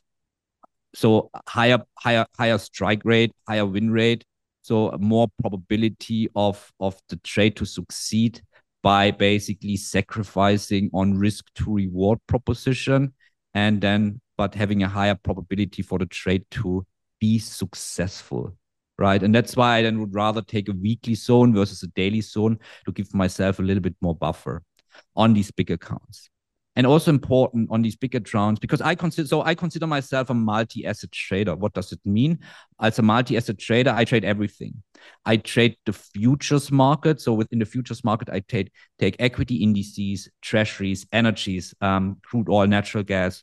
so higher higher higher strike rate, higher win rate, so more probability of of the trade to succeed by basically sacrificing on risk to reward proposition, and then but having a higher probability for the trade to be successful, right? And that's why I then would rather take a weekly zone versus a daily zone to give myself a little bit more buffer on these big accounts. And also important on these bigger rounds, because I consider so I consider myself a multi-asset trader. What does it mean? As a multi-asset trader, I trade everything. I trade the futures market. So within the futures market, I take take equity indices, treasuries, energies, um, crude oil, natural gas.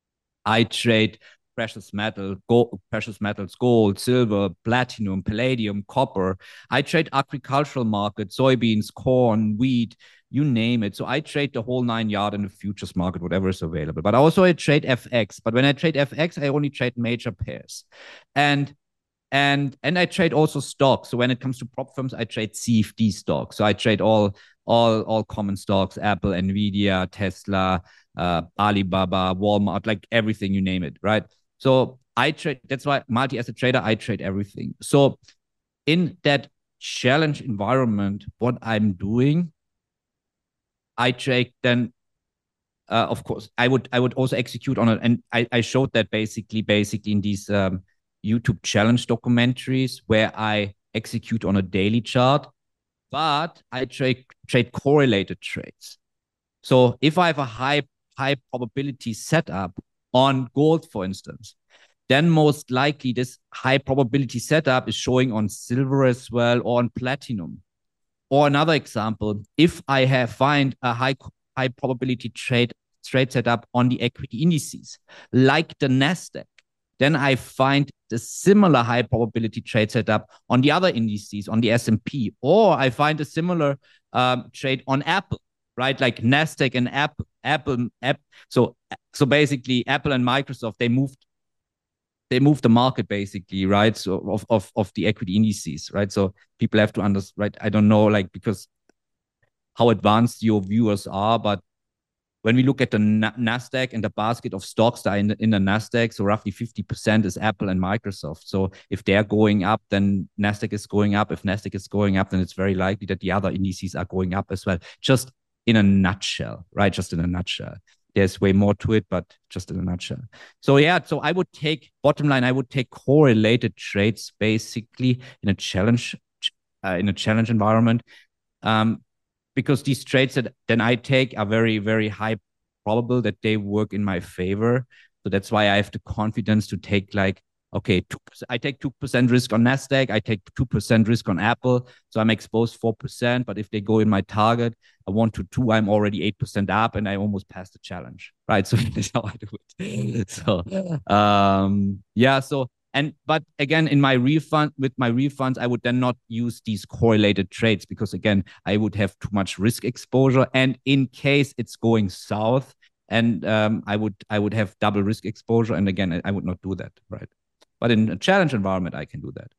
I trade precious metal, gold, precious metals, gold, silver, platinum, palladium, copper. I trade agricultural market, soybeans, corn, wheat, you name it. So I trade the whole nine yard in the futures market, whatever is available. But also I trade F X. But when I trade F X, I only trade major pairs. And and and I trade also stocks. So when it comes to prop firms, I trade C F D stocks. So I trade all all all common stocks: Apple, Nvidia, Tesla, uh, Alibaba, Walmart, like everything, you name it, right? So I trade. That's why multi-asset trader. I trade everything. So in that challenge environment, what I'm doing, I trade then. Uh, of course, I would I would also execute on it, and I, I showed that basically basically in these um, YouTube challenge documentaries where I execute on a daily chart, but I trade trade correlated trades. So if I have a high high probability setup on gold, for instance, then most likely this high probability setup is showing on silver as well, or on platinum. Or another example, if I have find a high high probability trade trade setup on the equity indices, like the Nasdaq, then I find the similar high probability trade setup on the other indices, on the S and P, or I find a similar um, trade on Apple, right? Like Nasdaq and Apple, Apple, App. So, so basically, Apple and Microsoft, they moved, they moved the market basically, right? So of of of the equity indices, right? So people have to understand, right? I don't know, like because how advanced your viewers are, but when we look at the Nasdaq and the basket of stocks that are in the, in the Nasdaq, so roughly fifty percent is Apple and Microsoft. So if they're going up, then Nasdaq is going up. If Nasdaq is going up, then it's very likely that the other indices are going up as well. Just in a nutshell, right? Just in a nutshell. There's way more to it, but just in a nutshell. So yeah, so I would take, bottom line, I would take correlated trades basically in a challenge, uh, in a challenge environment. Um, because these trades that then I take are very, very high probable that they work in my favor. So that's why I have the confidence to take like okay, two percent, I take two percent risk on NASDAQ, I take two percent risk on Apple, so I'm exposed four percent, but if they go in my target, a one to two, I'm already eight percent up and I almost passed the challenge, right? So that's how I do it. So, um, yeah, so, and, but again, in my refund, with my refunds, I would then not use these correlated trades because again, I would have too much risk exposure. And in case it's going south, and um, I would I would have double risk exposure. And again, I, I would not do that, right? But in a challenge environment, I can do that.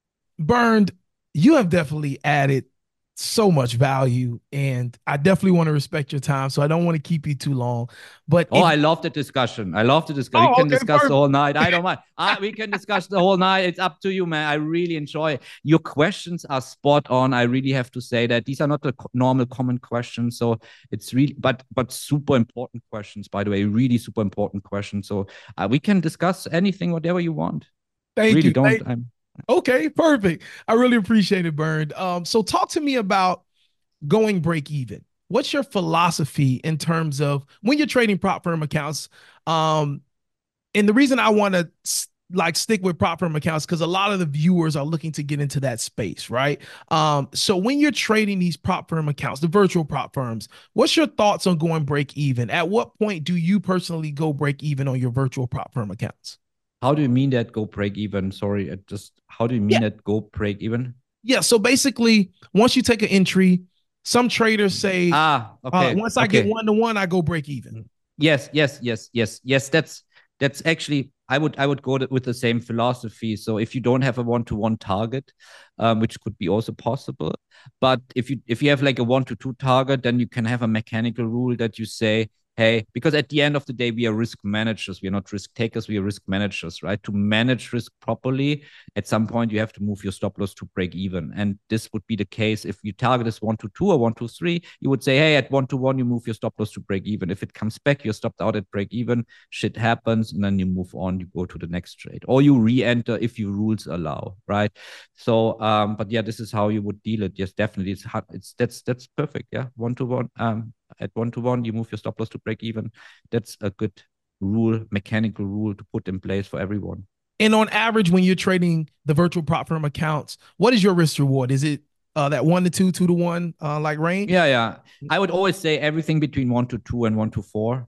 Bernd, you have definitely added so much value, and I definitely want to respect your time, so I don't want to keep you too long. But oh, if, I love the discussion. I love the discussion. Oh, we can okay, discuss perfect. the whole night. I don't mind. I, we can discuss the whole night. It's up to you, man. I really enjoy it. Your questions are spot on. I really have to say that these are not the normal common questions. So it's really, but but super important questions, by the way, really super important questions. So uh, we can discuss anything, whatever you want. Thank really you. Don't. Thank I'm. Okay, perfect. I really appreciate it, Bernd. Um, so talk to me about going break even. What's your philosophy in terms of when you're trading prop firm accounts? Um, and the reason I want to like stick with prop firm accounts because a lot of the viewers are looking to get into that space, right? Um, so when you're trading these prop firm accounts, the virtual prop firms, what's your thoughts on going break even? At what point do you personally go break even on your virtual prop firm accounts? How do you mean that go break even? Sorry, it just how do you mean yeah. that go break even? Yeah, so basically, once you take an entry, some traders say, ah, okay. Uh, once I okay. get one to one, I go break even. Yes, yes, yes, yes, yes. That's that's actually I would I would go with the same philosophy. So if you don't have a one to one target, um, which could be also possible, but if you if you have like a one to two target, then you can have a mechanical rule that you say, hey, because at the end of the day, we are risk managers. We are not risk takers. We are risk managers, right? To manage risk properly, at some point, you have to move your stop loss to break even. And this would be the case if you target is one to two or one to three, you would say, hey, at one to one, you move your stop loss to break even. If it comes back, you're stopped out at break even, shit happens, and then you move on, you go to the next trade. Or you re-enter if your rules allow, right? So, um, but yeah, this is how you would deal it. Yes, definitely. It's hard. It's that's that's perfect. Yeah. One to one. Um, At one to one, you move your stop loss to break even. That's a good rule, mechanical rule to put in place for everyone. And on average, when you're trading the virtual prop firm accounts, what is your risk reward? Is it uh, that one to two, two to one, uh, like range? Yeah, yeah. I would always say everything between one to two and one to four.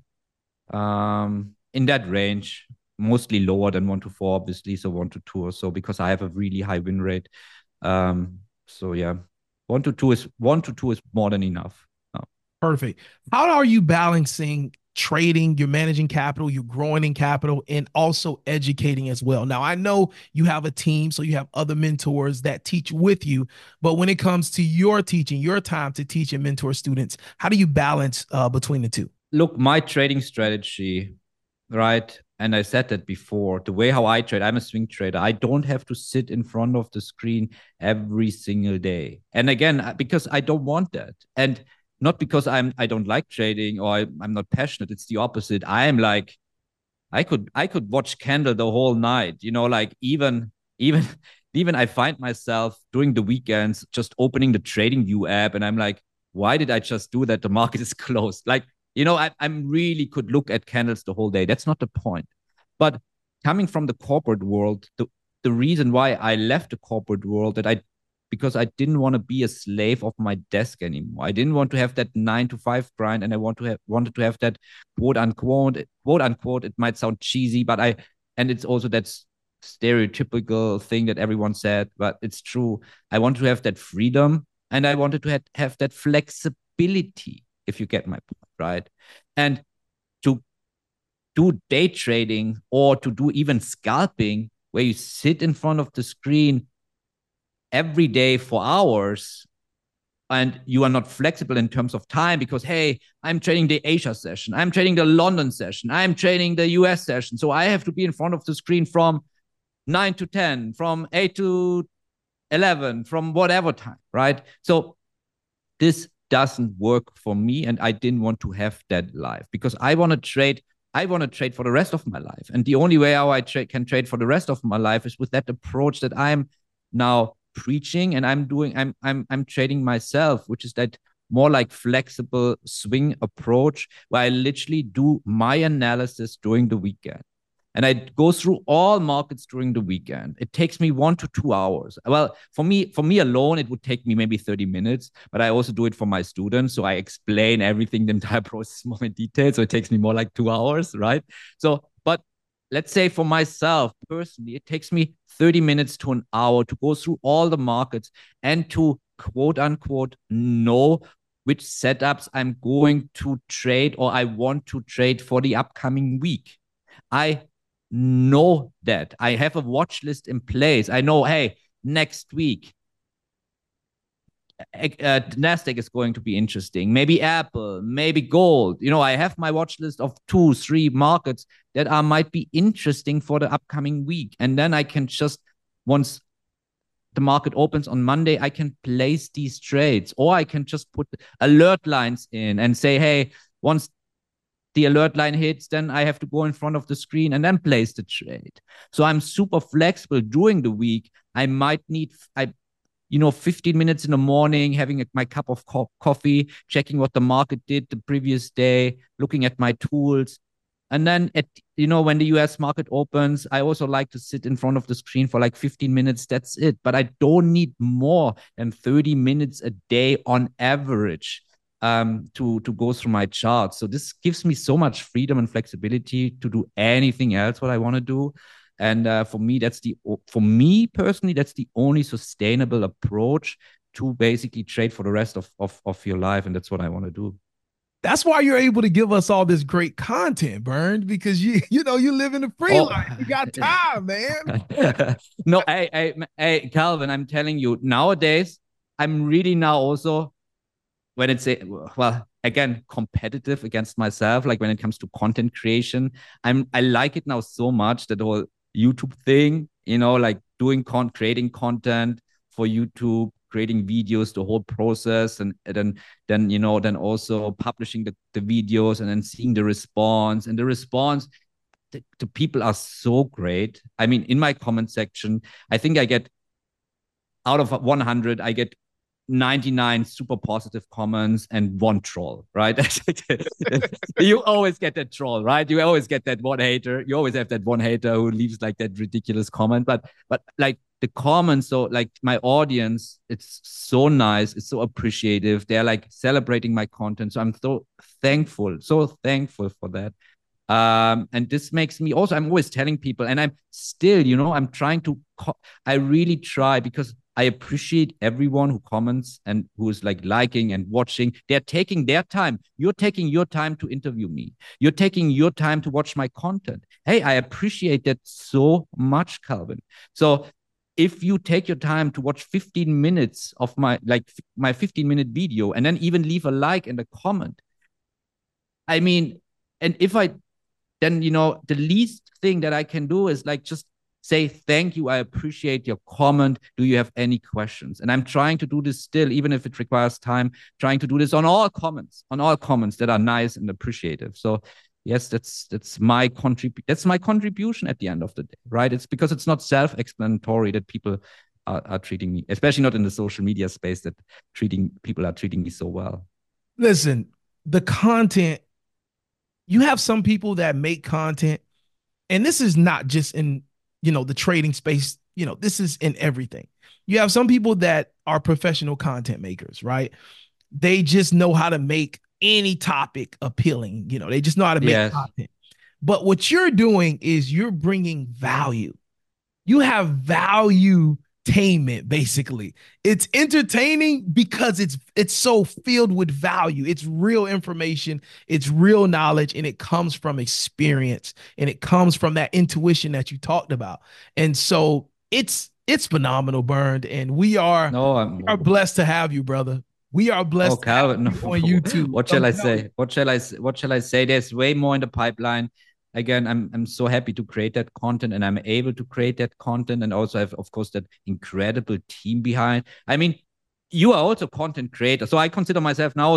Um, in that range, mostly lower than one to four, obviously. So one to two or so, because I have a really high win rate. Um, so yeah, one to two is one to two is more than enough. Perfect. How are you balancing trading, you're managing capital, you're growing in capital, and also educating as well? Now, I know you have a team, so you have other mentors that teach with you, but when it comes to your teaching, your time to teach and mentor students, how do you balance uh, between the two? Look, my trading strategy, right? And I said that before, the way how I trade, I'm a swing trader. I don't have to sit in front of the screen every single day. And again, because I don't want that. And not because I'm I don't like trading or I, I'm not passionate. It's the opposite. I am like, I could I could watch candle the whole night. You know, like even even even I find myself during the weekends just opening the TradingView app and I'm like, why did I just do that? The market is closed. Like, you know, I I'm really could look at candles the whole day. That's not the point. But coming from the corporate world, the the reason why I left the corporate world that I because I didn't want to be a slave of my desk anymore. I didn't want to have that nine to five grind, and I want to have wanted to have that quote unquote quote unquote. It might sound cheesy, but I and it's also that stereotypical thing that everyone said, but it's true. I want to have that freedom, and I wanted to have, have that flexibility. If you get my point, right? And to do day trading or to do even scalping, where you sit in front of the screen every day for hours and you are not flexible in terms of time because, hey, I'm trading the Asia session, I'm trading the London session, I'm trading the U S session. So I have to be in front of the screen from nine to ten, from eight to eleven, from whatever time, right? So this doesn't work for me. And I didn't want to have that life because I want to trade. I want to trade for the rest of my life. And the only way how I tra- can trade for the rest of my life is with that approach that I'm now preaching and I'm doing, I'm, I'm, I'm trading myself, which is that more like flexible swing approach where I literally do my analysis during the weekend. and I go through all markets during the weekend. It takes me one to two hours. Well, for me, for me alone, it would take me maybe thirty minutes, but I also do it for my students. So I explain everything, the entire process more in detail. So it takes me more like two hours, right? So, but let's say for myself personally, it takes me thirty minutes to an hour to go through all the markets and to quote unquote know which setups I'm going to trade or I want to trade for the upcoming week. I know that. I have a watch list in place. I know, hey, next week, uh, Nasdaq is going to be interesting. Maybe Apple, maybe gold. You know, I have my watch list of two, three markets that are might be interesting for the upcoming week. And then I can just, once the market opens on Monday, I can place these trades, or I can just put alert lines in and say, hey, once the alert line hits, then I have to go in front of the screen and then place the trade. So I'm super flexible during the week. I might need, I, you know, fifteen minutes in the morning, having a, my cup of co- coffee, checking what the market did the previous day, looking at my tools. And then, at you know, when the U S market opens, I also like to sit in front of the screen for like fifteen minutes. That's it. But I don't need more than thirty minutes a day on average um, to, to go through my charts. So this gives me so much freedom and flexibility to do anything else what I want to do. And uh, for me, that's the for me personally, that's the only sustainable approach to basically trade for the rest of, of, of your life. And that's what I want to do. That's why you're able to give us all this great content, Bernd, because you you know you live in a free oh. life. You got time, man. No, hey, hey, hey, Calvin, I'm telling you, nowadays, I'm really now also, when it's a, well, again, competitive against myself, like when it comes to content creation, I'm I like it now so much, that whole YouTube thing, you know, like doing con creating content for YouTube, creating videos, the whole process, and, and then then you know then also publishing the, the videos and then seeing the response. And the response, the, the people are so great. I mean, in my comment section, I think I get, out of one hundred, I get ninety-nine super positive comments and one troll, right? You always get that troll, right? You always get that one hater. You always have that one hater who leaves like that ridiculous comment. But but like the comments, so like my audience, it's so nice. It's so appreciative. They're like celebrating my content. So I'm so thankful, so thankful for that. Um, and this makes me also, I'm always telling people, and I'm still, you know, I'm trying to, I really try, because I appreciate everyone who comments and who is like liking and watching. They're taking their time. You're taking your time to interview me. You're taking your time to watch my content. Hey, I appreciate that so much, Calvin. So if you take your time to watch fifteen minutes of my, like my fifteen minute video, and then even leave a like and a comment, I mean, and if I, then, you know, the least thing that I can do is like just say thank you, I appreciate your comment, do you have any questions? And I'm trying to do this still, even if it requires time, trying to do this on all comments, on all comments that are nice and appreciative. So yes, that's that's my contrib- that's my contribution at the end of the day, right? It's because it's not self-explanatory that people are, are treating me, especially not in the social media space, that treating people are treating me so well. Listen, the content, you have some people that make content, and this is not just in, you know, the trading space, you know, this is in everything. You have some people that are professional content makers, right? They just know how to make any topic appealing. You know, they just know how to make yes. content. But what you're doing is you're bringing value. You have value entertainment, basically. It's entertaining because it's it's so filled with value. It's real information, it's real knowledge, and it comes from experience, and it comes from that intuition that you talked about. And so it's it's phenomenal, Bernd, and we are, no, I'm, we are blessed to have you, brother. We are blessed oh, Calvin, to have you on YouTube. What shall I say? What shall I what shall I say? There's way more in the pipeline. Again, I'm I'm so happy to create that content, and I'm able to create that content, and also have, of course, that incredible team behind. I mean, you are also a content creator, so I consider myself now also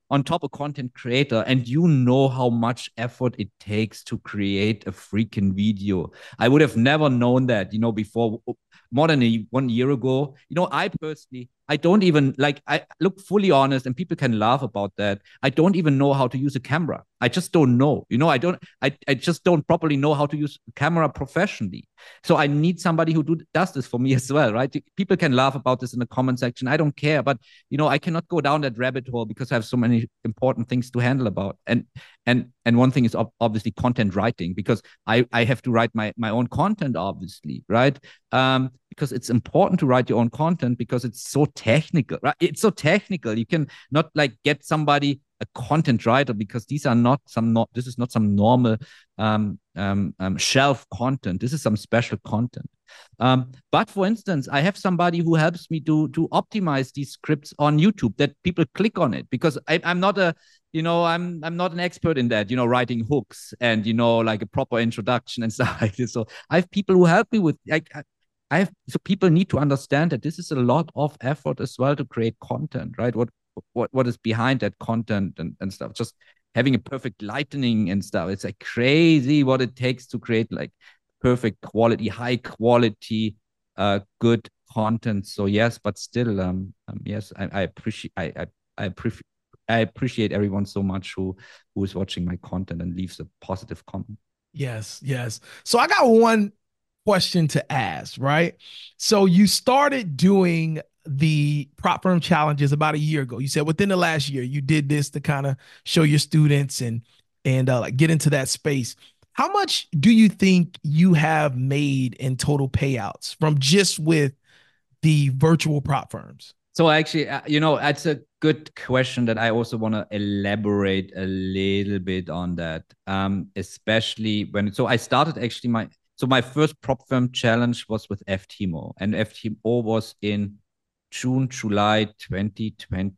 on top a content creator, and you know how much effort it takes to create a freaking video. I would have never known that, you know, before, more than a, one year ago. You know, I personally, I don't even like, I look fully honest, and people can laugh about that. I don't even know how to use a camera. I just don't know. You know, I don't, I, I just don't properly know how to use a camera professionally. So I need somebody who do, does this for me as well, right? People can laugh about this in the comment section. I don't care. But, you know, I cannot go down that rabbit hole because I have so many important things to handle about. And, and, and one thing is obviously content writing, because I, I have to write my, my own content, obviously, right? Um, because it's important to write your own content because it's so technical, right? It's so technical. You can not like get somebody, a content writer, because these are not some, not, this is not some normal um, um, um, shelf content. This is some special content. Um, but for instance, I have somebody who helps me to, to optimize these scripts on YouTube, that people click on it, because I, I'm not a, you know, I'm I'm not an expert in that, you know, writing hooks and, you know, like a proper introduction and stuff like this. So I have people who help me with, like, I have, so people need to understand that this is a lot of effort as well to create content, right? What what what is behind that content and, and stuff. Just having a perfect lighting and stuff. It's like crazy what it takes to create like perfect quality, high quality, uh, good content. So yes, but still, um, um yes, I, I appreciate I I, I appreciate I appreciate everyone so much who who is watching my content and leaves a positive comment. Yes, yes. So I got one question to ask, right? So you started doing the prop firm challenges about a year ago. You said within the last year you did this to kind of show your students and and uh, like get into that space. How much do you think you have made in total payouts from just with the virtual prop firms? So actually, uh, you know, that's a good question that I also want to elaborate a little bit on that. Um, especially when, so I started actually my, so my first prop firm challenge was with F T M O, and F T M O was in June, July twenty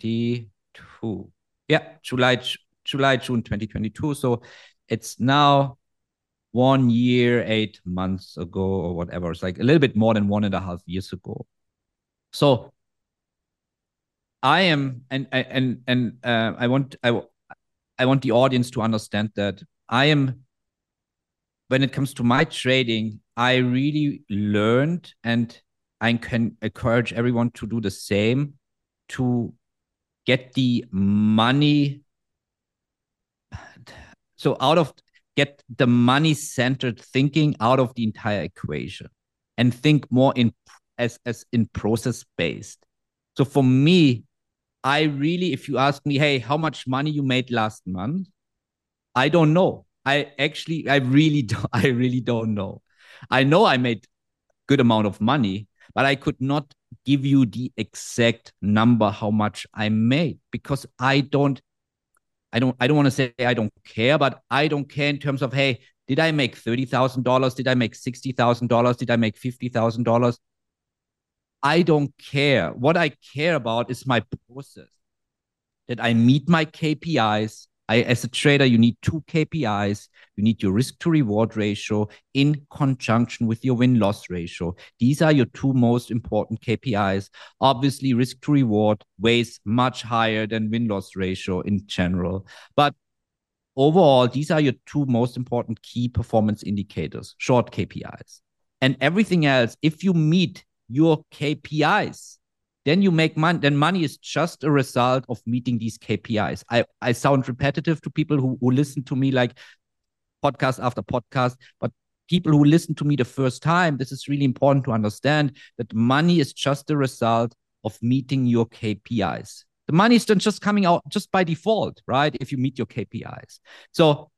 twenty-two. Yeah, July, July, June twenty twenty-two. So it's now one year, eight months ago or whatever. It's like a little bit more than one and a half years ago. So I am, and and and uh, I want I I want the audience to understand that I am. When it comes to my trading, I really learned, and I can encourage everyone to do the same, to get the money. So out of get the money centered thinking out of the entire equation, and think more in as as in process based. So for me, I really, if you ask me, hey, how much money you made last month? I don't know. I actually, I really don't, I really don't know. I know I made good amount of money, but I could not give you the exact number how much I made, because I don't, I don't, I don't want to say I don't care, but I don't care in terms of, hey, did I make thirty thousand dollars? Did I make sixty thousand dollars? Did I make fifty thousand dollars? I don't care. What I care about is my process, that I meet my K P Is. I, as a trader, you need two K P Is. You need your risk to reward ratio in conjunction with your win loss ratio. These are your two most important K P Is. Obviously, risk to reward weighs much higher than win loss ratio in general. But overall, these are your two most important key performance indicators, short K P Is. And everything else, if you meet your K P Is, then you make money. Then money is just a result of meeting these K P Is. I, I sound repetitive to people who, who listen to me like podcast after podcast, but people who listen to me the first time, this is really important to understand, that money is just a result of meeting your K P Is. The money is then just coming out just by default, right? If you meet your K P Is. So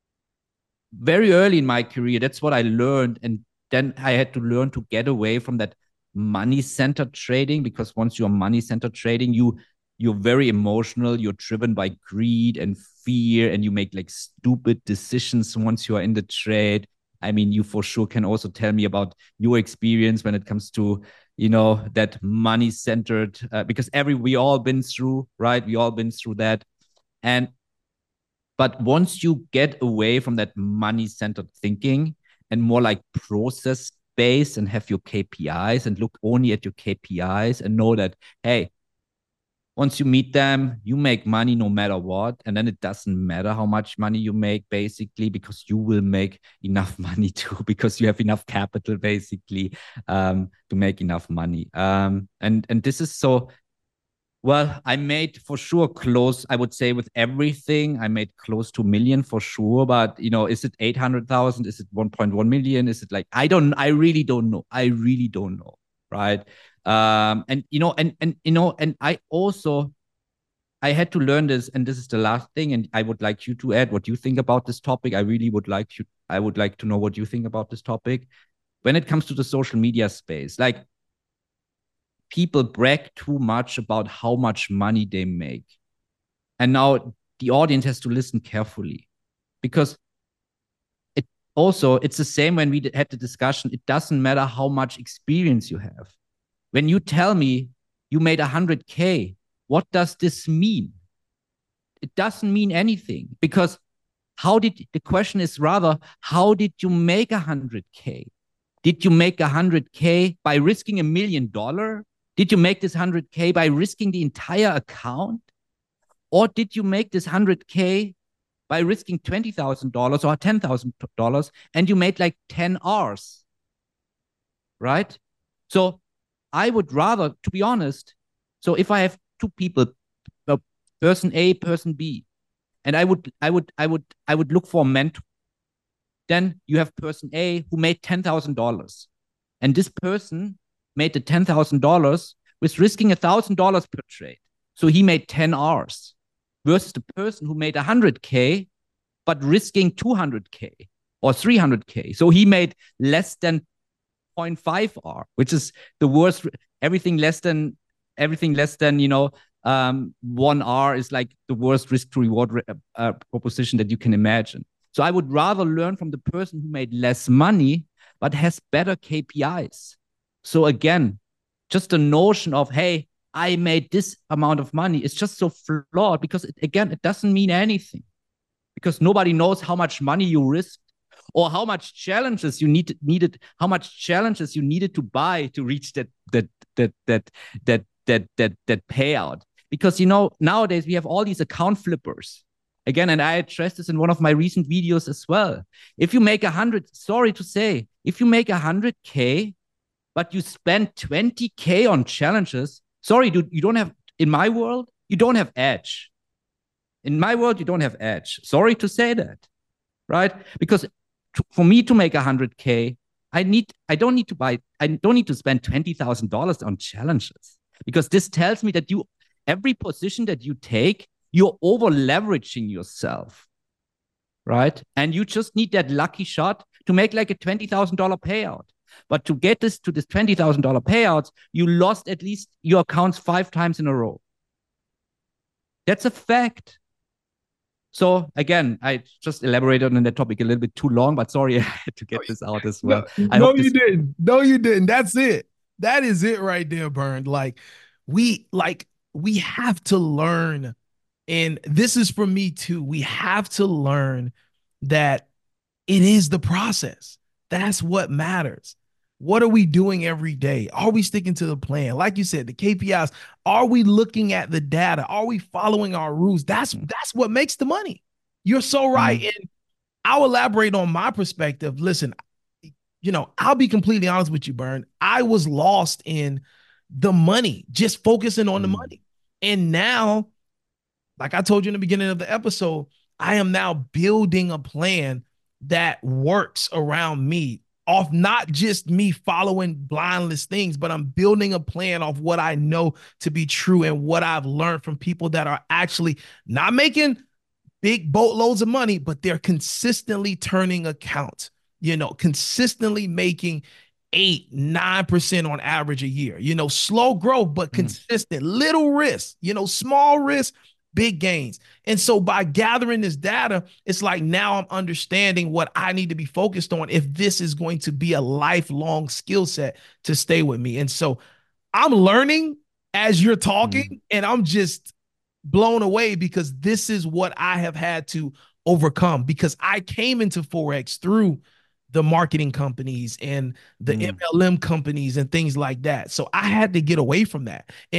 very early in my career, that's what I learned. And then I had to learn to get away from that money-centered trading, because once you're money-centered trading, you you're very emotional, you're driven by greed and fear, and you make like stupid decisions once you are in the trade. I mean, you for sure can also tell me about your experience when it comes to, you know, that money-centered, uh, because every we all been through, right? We all been through that. And but once you get away from that money-centered thinking and more like process base and have your K P Is and look only at your K P Is and know that, hey, once you meet them, you make money no matter what. And then it doesn't matter how much money you make, basically, because you will make enough money too, because you have enough capital, basically, um, to make enough money. Um, and, and this is so, well, I made for sure close, I would say with everything, I made close to a million for sure. But, you know, is it eight hundred thousand? Is it one point one million? Is it like, I don't, I really don't know. I really don't know. Right. Um, and, you know, and, and, you know, and I also, I had to learn this, and this is the last thing. And I would like you to add what you think about this topic. I really would like you, I would like to know what you think about this topic. When it comes to the social media space, like, people brag too much about how much money they make. And now the audience has to listen carefully, because it also, it's the same when we had the discussion. It doesn't matter how much experience you have. When you tell me you made one hundred K, what does this mean? It doesn't mean anything, because how did, the question is rather, how did you make one hundred K? Did you make one hundred K by risking a million dollars? Did you make this one hundred K by risking the entire account? Or did you make this one hundred K by risking twenty thousand dollars or ten thousand dollars and you made like ten R's? Right? So I would rather, to be honest, so if I have two people, person A, person B, and I would, I would, I would, I would look for a mentor. Then you have person A who made ten thousand dollars, and this person made the ten thousand dollars with risking one thousand dollars per trade. So he made ten R's, versus the person who made one hundred K, but risking two hundred K or three hundred K. So he made less than zero point five R, which is the worst. Everything less than, everything less than, you know, um, one R is like the worst risk to reward uh, proposition that you can imagine. So I would rather learn from the person who made less money, but has better K P Is. So again, just the notion of, hey, I made this amount of money is just so flawed, because it, again, it doesn't mean anything, because nobody knows how much money you risked or how much challenges you need, needed, how much challenges you needed to buy to reach that, that, that, that, that, that, that, that payout. Because, you know, nowadays we have all these account flippers. Again, and I addressed this in one of my recent videos as well. If you make a hundred, sorry to say, if you make a hundred K, but you spend twenty K on challenges, sorry, dude, you don't have, in my world, you don't have edge. In my world, you don't have edge. Sorry to say that, right? Because to, for me to make a hundred K, I need, I don't need to buy, I don't need to spend twenty thousand dollars on challenges, because this tells me that you, every position that you take, you're over leveraging yourself, right? And you just need that lucky shot to make like a twenty thousand dollars payout. But to get this to this twenty thousand dollars payouts, you lost at least your accounts five times in a row. That's a fact. So again, I just elaborated on that topic a little bit too long, but sorry, I had to get this out as well. No, I no hope you this- didn't. No, you didn't. That's it. That is it right there, Bernd. Like we, like we have to learn. And this is for me too. We have to learn that it is the process. That's what matters. What are we doing every day? Are we sticking to the plan? Like you said, the K P Is, are we looking at the data? Are we following our rules? That's, that's what makes the money. You're so right. Mm-hmm. And I'll elaborate on my perspective. Listen, you know, I'll be completely honest with you, Bernd. I was lost in the money, just focusing on mm-hmm. the money. And now, like I told you in the beginning of the episode, I am now building a plan that works around me, off not just me following blindless things, but I'm building a plan of what I know to be true and what I've learned from people that are actually not making big boatloads of money, but they're consistently turning accounts, you know, consistently making eight, nine percent on average a year, you know, slow growth, but consistent, mm. little risk, you know, small risk, big gains. And so by gathering this data, it's like now I'm understanding what I need to be focused on if this is going to be a lifelong skill set to stay with me. And so I'm learning as you're talking, mm. and I'm just blown away, because this is what I have had to overcome, because I came into Forex through the marketing companies and the mm. M L M companies and things like that. So I had to get away from that. And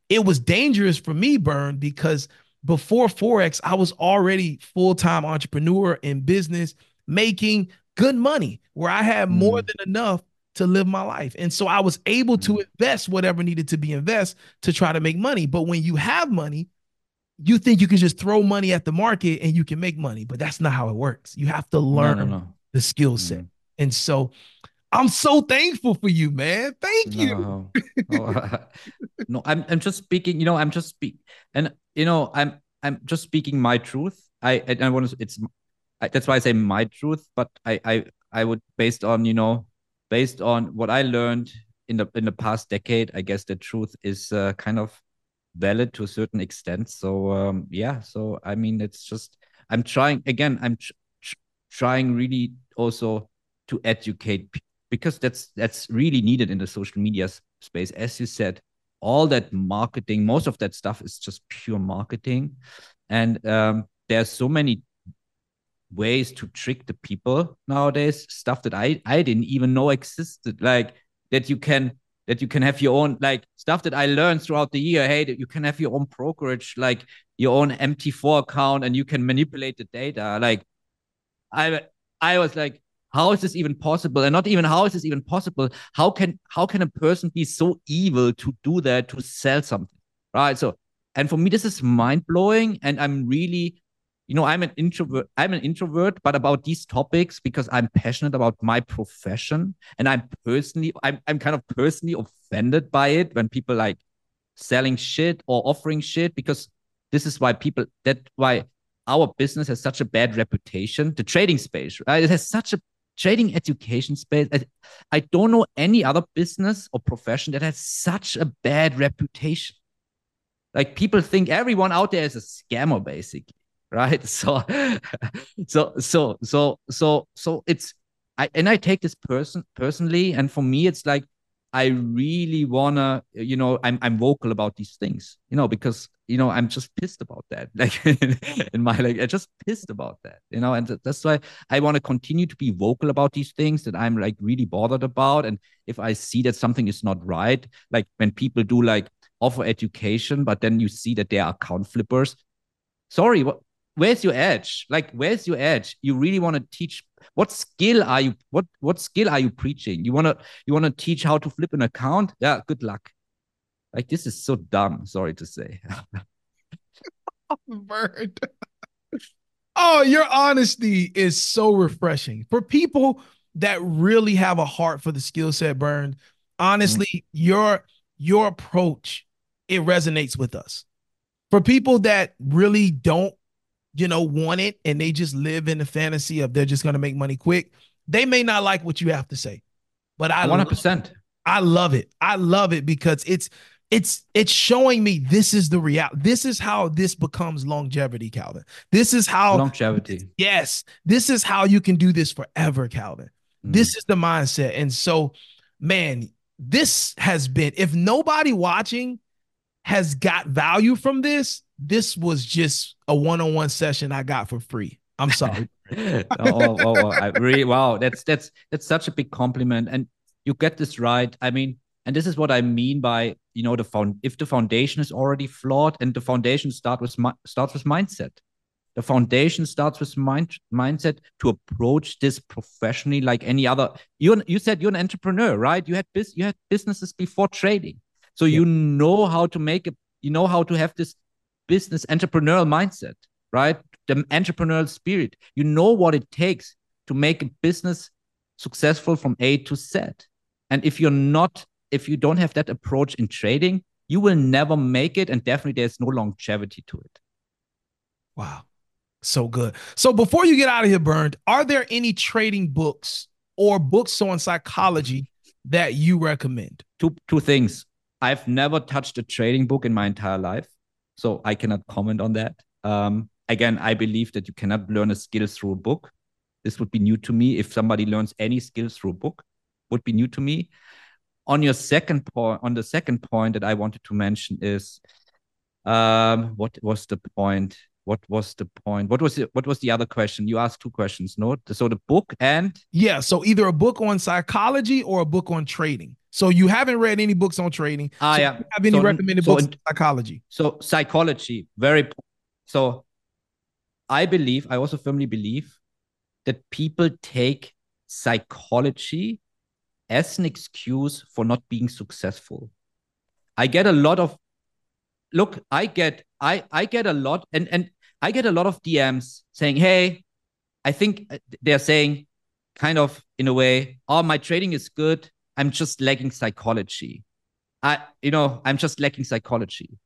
it was dangerous for me, Burn, because before Forex, I was already full-time entrepreneur in business, making good money where I had more Mm. than enough to live my life. And so I was able to Mm. invest whatever needed to be invested to try to make money. But when you have money, you think you can just throw money at the market and you can make money, but that's not how it works. You have to No, no, learn no. the skill set. Mm. And so I'm so thankful for you, man. Thank you. No. Oh, no, I'm I'm just speaking, you know, I'm just speak and you know, I'm I'm just speaking my truth. I and I want to it's I, that's why I say my truth, but I I I would based on, you know, based on what I learned in the in the past decade, I guess the truth is uh, kind of valid to a certain extent. So um yeah, so I mean it's just I'm trying again, I'm tr tr trying really also to educate because that's that's really needed in the social media space. As you said, all that marketing, most of that stuff is just pure marketing. And um, there's so many ways to trick the people nowadays, stuff that I, I didn't even know existed. Like that you can that you can have your own like stuff that I learned throughout the year. Hey, that you can have your own brokerage, like your own M T four account, and you can manipulate the data. Like I I was like, how is this even possible? And not even how is this even possible? How can how can a person be so evil to do that to sell something? Right. So and for me, this is mind blowing. And I'm really, you know, I'm an introvert, I'm an introvert, but about these topics, because I'm passionate about my profession. And I'm personally, I'm I'm kind of personally offended by it when people like selling shit or offering shit, because this is why people that why our business has such a bad reputation. The trading space, right? It has such a trading education space. I, I don't know any other business or profession that has such a bad reputation. Like people think everyone out there is a scammer, basically, right? So, so, so, so, so, so it's I and I take this person personally, and for me, it's like I really wanna, you know, I'm I'm vocal about these things, you know, because you know I'm just pissed about that, like in my like I'm just pissed about that, you know, and that's why I want to continue to be vocal about these things that I'm like really bothered about, and if I see that something is not right, like when people do like offer education, but then you see that they are account flippers. Sorry, what? Where's your edge? Like, where's your edge? You really want to teach? What skill are you? What what skill are you preaching? You wanna you wanna teach how to flip an account? Yeah, good luck. Like this is so dumb. Sorry to say. Bird. Oh, your honesty is so refreshing. For people that really have a heart for the skill set, Burn, Mm. honestly, your your approach, it resonates with us. For people that really don't, you know, want it and they just live in the fantasy of they're just going to make money quick, they may not like what you have to say. But I one hundred percent. I love it. I love it because it's it's it's showing me this is the reality. This is how this becomes longevity, Calvin. This is how Longevity. yes, this is how you can do this forever, Calvin. Mm. This is the mindset. And so, man, this has been if nobody watching has got value from this, this was just a one-on-one session I got for free. I'm sorry. oh, oh, oh, I really wow. That's that's that's such a big compliment, and you get this right. I mean, and this is what I mean by you know the found if the foundation is already flawed, and the foundation start with starts with mindset. The foundation starts with mind mindset to approach this professionally, like any other. You you said you're an entrepreneur, right? You had bis you had businesses before trading, so Yep. you know how to make it. You know how to have this business entrepreneurial mindset, right? The entrepreneurial spirit. You know what it takes to make a business successful from A to Z. And if you're not, if you don't have that approach in trading, you will never make it. And definitely there's no longevity to it. Wow. So good. So before you get out of here, Burned, are there any trading books or books on psychology that you recommend? Two two things. I've never touched a trading book in my entire life, so I cannot comment on that. Um, again, I believe that you cannot learn a skill through a book. This would be new to me. If somebody learns any skills through a book, would be new to me. On your second point, on the second point that I wanted to mention is, um, what was the point? What was the point? What was it? What was the other question? You asked two questions, no? So the book and Yeah. So either a book on psychology or a book on trading. So you haven't read any books on trading. Ah, so yeah. Do you have any so, recommended so, books on psychology? So psychology, very. So I believe, I also firmly believe that people take psychology as an excuse for not being successful. I get a lot of look, I get I I get a lot and and I get a lot of D Ms saying, "Hey, I think they're saying kind of in a way, oh, my trading is good. I'm just lacking psychology. I you know, I'm just lacking psychology."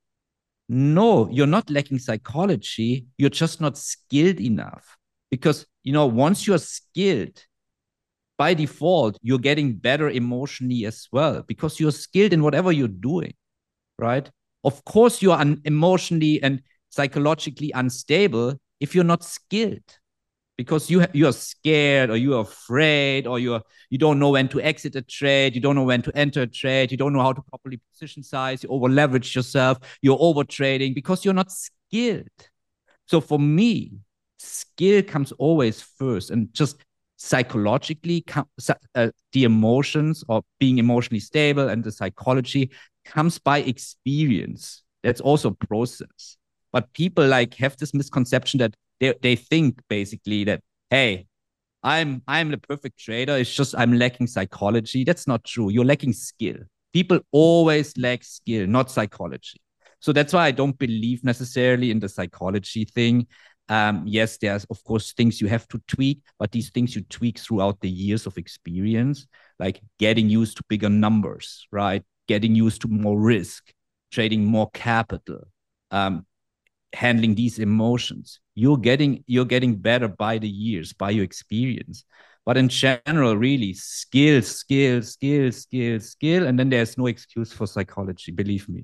No, you're not lacking psychology. You're just not skilled enough. Because, you know, once you're skilled, by default, you're getting better emotionally as well because you're skilled in whatever you're doing, right? Of course, you're un- emotionally and psychologically unstable if you're not skilled because you ha- you're scared or you're afraid or you're you don't know when to exit a trade, you don't know when to enter a trade, you don't know how to properly position size, you over leverage yourself, you're over trading because you're not skilled. So for me, skill comes always first, and just psychologically, uh, the emotions or being emotionally stable and the psychology comes by experience. That's also a process. But people like have this misconception that they, they think basically that, hey, I'm I'm the perfect trader. It's just I'm lacking psychology. That's not true. You're lacking skill. People always lack skill, not psychology. So that's why I don't believe necessarily in the psychology thing. Um, yes, there's of course things you have to tweak, but these things you tweak throughout the years of experience, like getting used to bigger numbers, right? Getting used to more risk, trading more capital, um, handling these emotions. You're getting you're getting better by the years, by your experience. But in general, really, skill, skill, skill, skill, skill, and then there's no excuse for psychology. Believe me.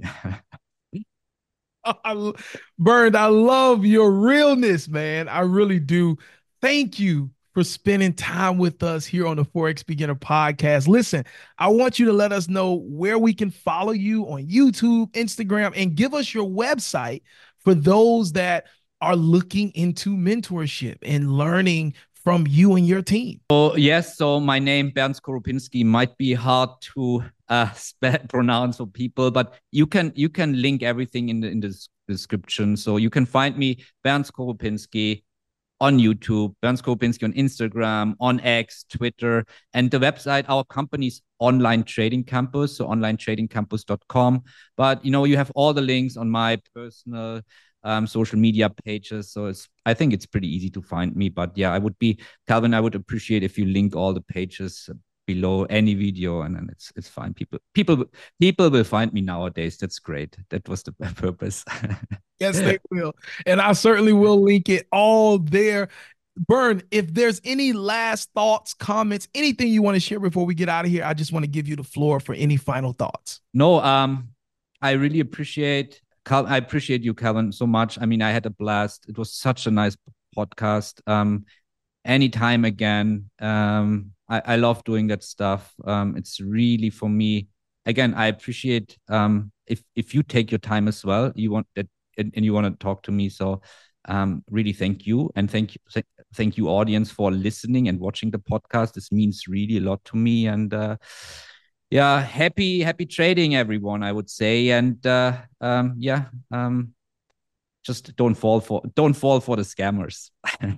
I, Bernd, I love your realness, man. I really do. Thank you for spending time with us here on the Forex Beginner Podcast. Listen, I want you to let us know where we can follow you on YouTube, Instagram, and give us your website for those that are looking into mentorship and learning from you and your team. Oh, yes. So my name, Bernd Skoropinski, might be hard to uh, spe- pronounce for people, but you can you can link everything in the in the description. So you can find me, Bernd Skoropinski, on YouTube, Bernd Skoropinski on Instagram, on X, Twitter, and the website, our company's Online Trading Campus, so online trading campus dot com. But, you know, you have all the links on my personal um, social media pages. So it's, I think it's pretty easy to find me. But yeah, I would be, Calvin, I would appreciate if you link all the pages below any video, and then it's it's fine. People people people will find me nowadays. That's great. That was the purpose. Yes, they will. And I certainly will link it all there. Bernd, if there's any last thoughts, comments, anything you want to share before we get out of here, I just want to give you the floor for any final thoughts. No, um, I really appreciate Cal- I appreciate you, Calvin, so much. I mean, I had a blast. It was such a nice podcast. Um, anytime again. Um, I, I love doing that stuff. Um, it's really for me. Again, I appreciate um if if you take your time as well. You want that and, and you want to talk to me. So um, really thank you and thank you th- thank you audience for listening and watching the podcast. This means really a lot to me. And uh, yeah, happy happy trading, everyone. I would say. And uh, um, yeah, um, just don't fall for don't fall for the scammers.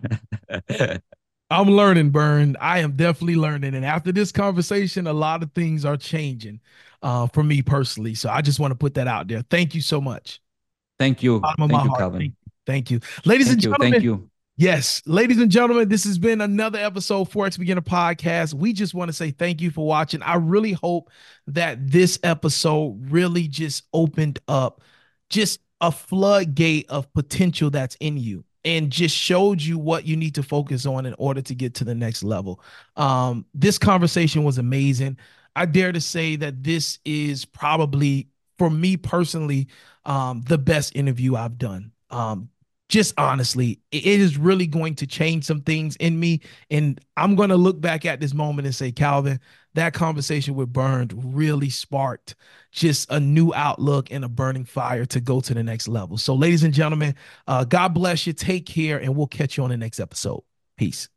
I'm learning, Bernd. I am definitely learning. And after this conversation, a lot of things are changing uh, for me personally. So I just want to put that out there. Thank you so much. Thank you. Bottom of Thank my you, heart. Calvin. Thank you. Thank you. Ladies thank and you. gentlemen. Thank you. Yes, ladies and gentlemen, this has been another episode of Forex Beginner Podcast. We just want to say thank you for watching. I really hope that this episode really just opened up just a floodgate of potential that's in you and just showed you what you need to focus on in order to get to the next level. Um, this conversation was amazing. I dare to say that this is probably, for me personally, um, the best interview I've done. Um, just honestly, it is really going to change some things in me. And I'm going to look back at this moment and say, Calvin, that conversation with Bernd really sparked just a new outlook and a burning fire to go to the next level. So ladies and gentlemen, uh, God bless you. Take care, and we'll catch you on the next episode. Peace.